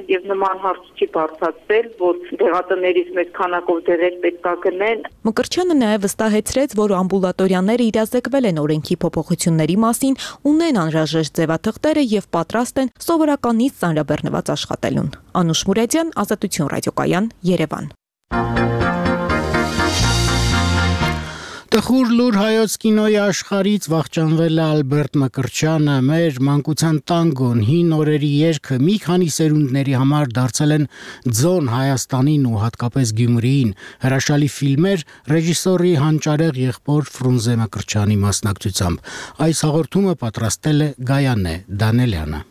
նման հարց չի բարձրացվել, որ դեղատներից մեծ քանակով դեղեր պետք է գնեն։ Մկրտչյանը նաև վստահեցրեց, որ ամբուլատորիաները իրազեկվել են օրենքի փոփոխությունների մասին, ունեն անհրաժեշտ ձևաթղթերը եւ պատրաստ են սովորականից ծանրաբեռնված աշխատելուն։ Անուշ Մուրադյան, Ազատություն ռադիոկայան, Երևան։ Տխուր լուր հայոց կինոյի աշխարհից վախճանվել է Ալբերտ Մկրտչյանը, մեր մանկության տանգոն, հին օրերի երգը մի քանի սերունդների համար դարձել են ձոն Հայաստանին ու հատկապես Գյումրիին։ Հրաշալի ֆիլմեր ռեժիսորի հանճարեղ եղբոր Ֆրունզե Մկրտչյանի մասնակցությամբ։ Այս հաղորդումը պատրաստել է Գայանե Դանելյանը։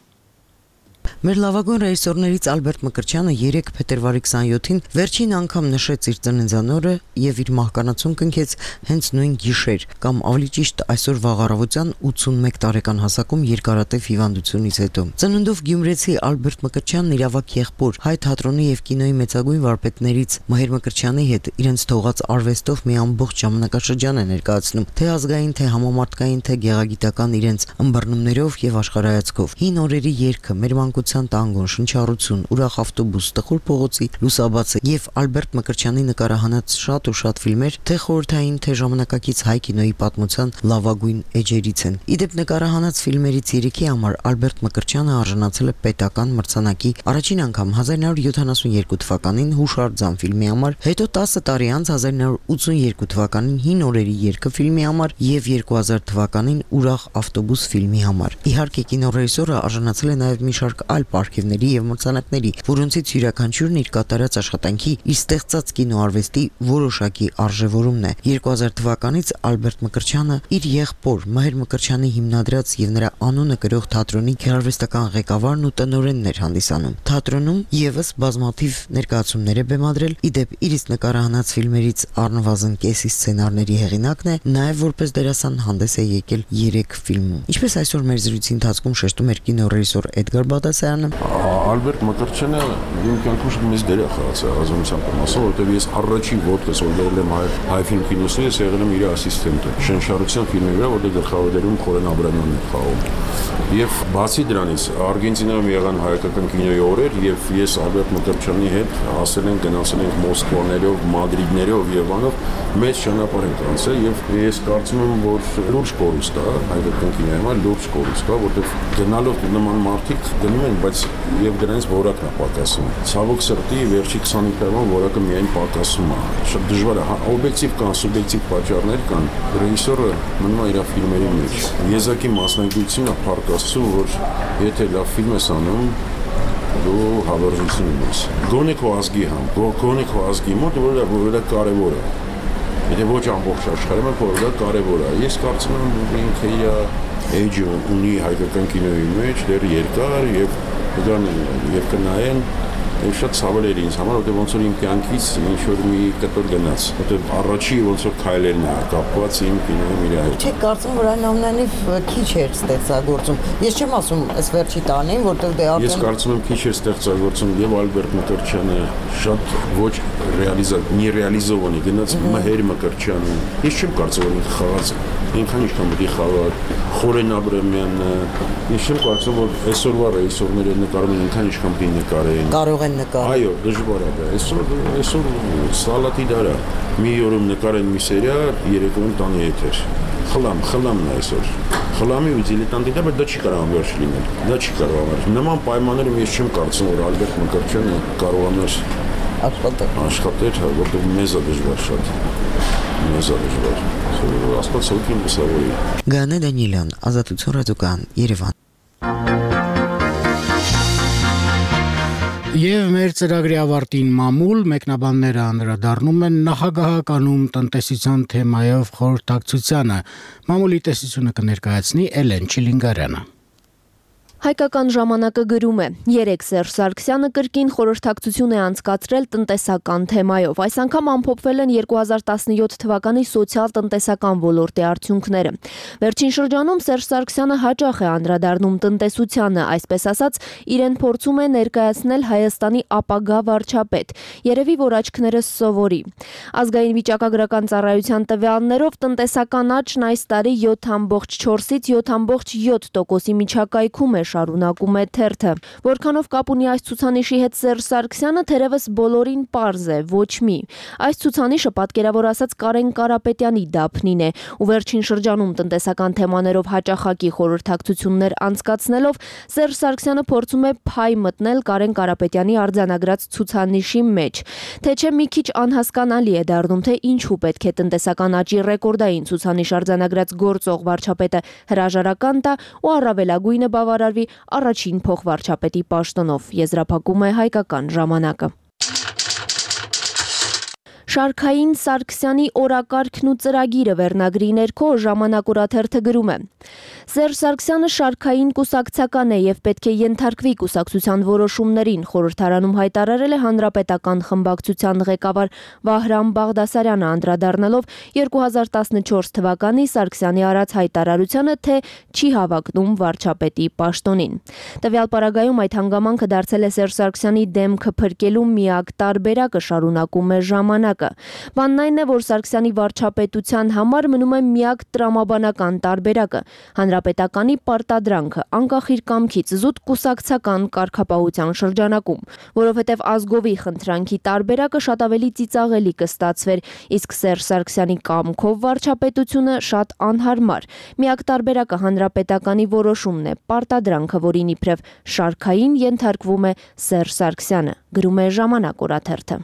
Մեր լավագույն ռեժիսորներից Ալբերտ Մկրտչյանը 3 փետրվարի 27-ին վերջին անգամ նշեց իր ծննդյանորը եւ իր մահկանացուն կնքեց հենց նույն գիշեր, կամ ավելի ճիշտ այսօր վաղ առավոտյան 81 տարեկան հասակում երկարատև հիվանդությունից հետո։ Ծննդով գյումրեցի Ալբերտ Մկրտչյանն իր ավագ եղբոր հայ թատրոնի եւ կինոյի մեծագույն վարպետներից Մհեր Մկրտչյանի հետ իրենց թողած արվեստով մի ամբողջ ժամանակաշրջան է ներկայացնում, թե ազգային, թե համամարտկային, թե գեղագիտական իրենց ըմբռնումներով եւ աշխարհայացքով։ Հին օրերի երգը, մեր մանկության տանգոն, շնչառություն, ուրախ ավտոբուս, տխուր փողոցի լուսաբացը եւ Ալբերտ Մկրտչյանի նկարահանած շատ ու շատ ֆիլմեր թե խորհրդային, թե ժամանակակից հայ կինոյի պատմության լավագույն էջերից են։ Իդեպ նկարահանած ֆիլմերից 3-ի համար Ալբերտ Մկրտչյանը արժանացել է պետական մրցանակի առաջին անգամ 1972 թվականին Հուշարձան ֆիլմի համար, հետո 10 տարի անց 1982 թվականին Հին օրերի երգը ֆիլմի համար եւ 2000 թվականին Ուրախ ավտոբուս ֆիլմի համար։ Իհարկե կինոռեժիսորը արժանացել է նաեւ մի շարք այլ պարգևների եւ մրցանակների, որոնցից յուրաքանչյուրն իր կատարած աշխատանքի, իր ստեղծած կինոարվեստի որոշակի արժևորումն է։ 2000 թվականից Ալբերտ Մկրտչյանը իր եղբոր Մհեր Մկրտչյանի հիմնադրած եւ նրա անունը կրող թատրոնի գեղարվեստական ղեկավարն ու տնօրենն էր հանդիսանում։ Թատրոնում եւս բազմաթիվ ներկայացումներ է բեմադրել, իդեպ իր իսկ նկարահանած ֆիլմերից առնվազն կեսի սցենարների հեղինակն է, նաեւ որպես դերասան հանդես է եկել 3 ֆիլմում։ Ինչպես այսօր մեր զրույցի ընթացքում շեշտում էր կինոռեժիսոր Էդգար Բադասարյանը, Ալբերտ Մկրտչյանը իմ կյանքում շատ մեծ դեր է խաղացել ազգությամբ մասով, որտեղ ես առաջին ոտքս որդել եմ հայ ֆիլմ կինոսի, ես եղել եմ իր ասիստենտը։ Շնչառության ֆիլմի վրա, որտեղ գլխավորում Խորեն Աբրամյանն էր խաղում։ Եվ բացի դրանից Արգենտինայում եղան հայկական կինոյի օրեր, եւ ես Ալբերտ Մկրտչյանի հետ ասել ենք գնացել ենք Մոսկվաներով, Մադրիդներով, Երևանով մեծ ճանապարհ ենք անցել եւ ես կարծում եմ, որ լուրջ կորուստ է հայկական կինոյի համար, լուրջ կորուստ է, որտեղ գնալով նման մարդիկ գնում են, բայց եւ դրանից որակն է պակասում։ Ցավոք սրտի վերջի 25 տարվան որակը միայն պակասում է։ Շատ դժվար է, օբյեկտիվ կան, սուբյեկտիվ պատճառներ կան։ Ռեժիսորը մնում է իր ֆիլմերի մեջ։ Եզակի մասնագիտությունը փառք Աստծո, որ եթե լավ ֆիլմ ես անում, դու հավերժություն ունես։ Գոնե քո ազգի համ, գոնե քո ազգի մոտ, որը կարևոր է։ Եթե ոչ ամբողջ աշխարհում, որը կարևոր է։ Ես կարծում եմ, որ ինքը իր էջը ունի հայկական կինոյի մեջ դեռ երկար եւ կնայեն եւ շատ ցավալ էր ինձ համար, որտեղ ոնց որ իմ կյանքից ինչ որ մի կտոր գնաց, որտեղ առաջի ոնց որ քայլերն է կապված իմ կինոյի իր հետ։ Չէ, կարծում որ այնուամենայնիվ քիչ էր ստեղծագործում։ Ես չեմ ասում այս վերջի տանին, որտեղ դե արդեն Ես կարծում եմ քիչ էր ստեղծագործում եւ Ալբերտ Մկրտչյանը շատ ոչ нереализованный գնաց Մհեր Մկրտչյանը։ Ես չեմ կարծում որ ինքը խաղաց ինքան ինչքան պետք է խաղար Խորեն Աբրամյանը։ Ես չեմ կարծում որ այսօրվա ռեժիսորները նկարում են ինքան ինչքան պետք է նկարեն։ Կարող են նկարել։ Այո, դժվար է դա։ Այսօր սալատի դարա։ Մի օրում նկարեն մի սերիալ, երեկոյում տանի եթեր։ Խլամն է այսօր։ Խլամի ու դիլետանտի դա, բայց դա չի կարող ամբողջ լինել։ Դա չի կարող ամբողջ։ Նման պայմաններում ես չեմ կարծում որ Ալբերտ Մկրտչյանը կարողանար աշխատել, որտեղ մեզ է դժվար շատ։ Մեզ է դժվար։ Աստված օգնի լուսավորի։ Գայանե Դանիելյան, Ազատություն ռադիոկայան, Երևան։ Եվ մեր ծրագրի ավարտին մամուլ մեկնաբանները անդրադառնում են նախագահականում տնտեսության թեմայով խորհրդակցությանը։ Մամուլի տեսությունը կներկայացնի Էլեն Չիլինգարյանը։ Հայկական ժամանակը գրում է. 3 Սերժ Սարգսյանը կրկին խորհրդակցություն է անցկացրել տնտեսական թեմայով։ Այս անգամ ամփոփվել են 2017 թվականի սոցիալ-տնտեսական ոլորտի արդյունքները։ Վերջին շրջանում Սերժ Սարգսյանը հաճախ է անդրադառնում տնտեսությանը, այսպես ասած, իրեն փորձում է ներկայացնել Հայաստանի ապագա վարչապետ։ Երևի որ աչքներս սովորի։ Ազգային վիճակագրական ծառայության տվյալներով տնտեսական աճն այս տարի 7.4-ից 7.7%-ի միջակայքում է շարունակում է թերթը։ Որքանով կապ ունի այս ցուցանիշի հետ Սերժ Սարգսյանը, թերևս բոլորին պարզ է, ոչ մի։ Այս ցուցանիշը պատկերավոր ասած Կարեն Կարապետյանի դափնին է, ու վերջին շրջանում տնտեսական թեմաներով հաճախակի խորհրդակցություններ անցկացնելով Սերժ Սարգսյանը փորձում է փայ մտնել Կարեն Կարապետյանի արձանագրած ցուցանիշի մեջ։ Թե չէ մի քիչ անհասկանալի է դառնում, թե ինչու պետք է տնտեսական աճի ռեկորդային ցուցանիշ արձանագրած գործող վարչապետը հրաժարական տա ու առավելագույնը բավարարվի առաջին փոխվարչապետի պաշտոնով, եզրափակում է Հայկական ժամանակը։ Շարքային Սարգսյանի օրակարգն ու ծրագիրը վերնագրի ներքո ժամանակ օրաթերթը գրում է. Սերժ Սարգսյանը շարքային կուսակցական է եւ պետք է ենթարկվի կուսակցության որոշումներին, խորհրդարանում հայտարարել է հանրապետական խմբակցության ղեկավար Վահրամ Բաղդասարյանը, անդրադառնալով 2014 թվականի Սարգսյանի արած հայտարարությանը, թե չի հավակնում վարչապետի պաշտոնին։ Տվյալ պարագայում այդ հանգամանքը դարձել է Սերժ Սարգսյանի դեմքը փրկելու միակ տարբերակը, շարունակում է ժամանակ։ Բանն այն է, որ Սարգսյանի վարչապետության համար մնում է միակ տրամաբանական տարբերակը՝ հանրապետականի պարտադրանքը, անկախ իր կամքից, զուտ կուսակցական կարգապահության շրջանակում, որովհետև ազգովի խնդրանքի տարբերակը շատ ավելի ծիծաղելի կստացվեր, իսկ Սերժ Սարգսյանի կամքով վարչապետությունը շատ անհարմար։ Միակ տարբերակը հանրապետականի որոշումն է, պարտադրանքը, որին իբրև շարքային ենթարկվում է Սերժ Սարգսյանը, գրում է Ժամանակ օրաթերթը։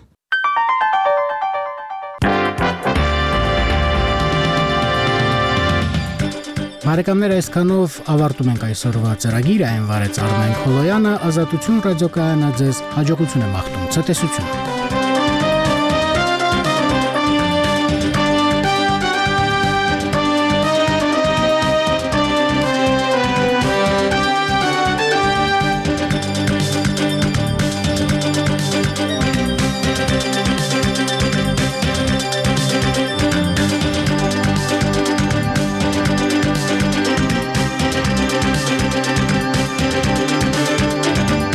Բարեկամներ, այսքանով ավարտում ենք այսօրվա ծրագիրը, այն վարեց Արմեն Քոլոյանը, Ազատություն ռադիոկայանը ձեզ հաջողություն է մաղթում, ցտեսություն։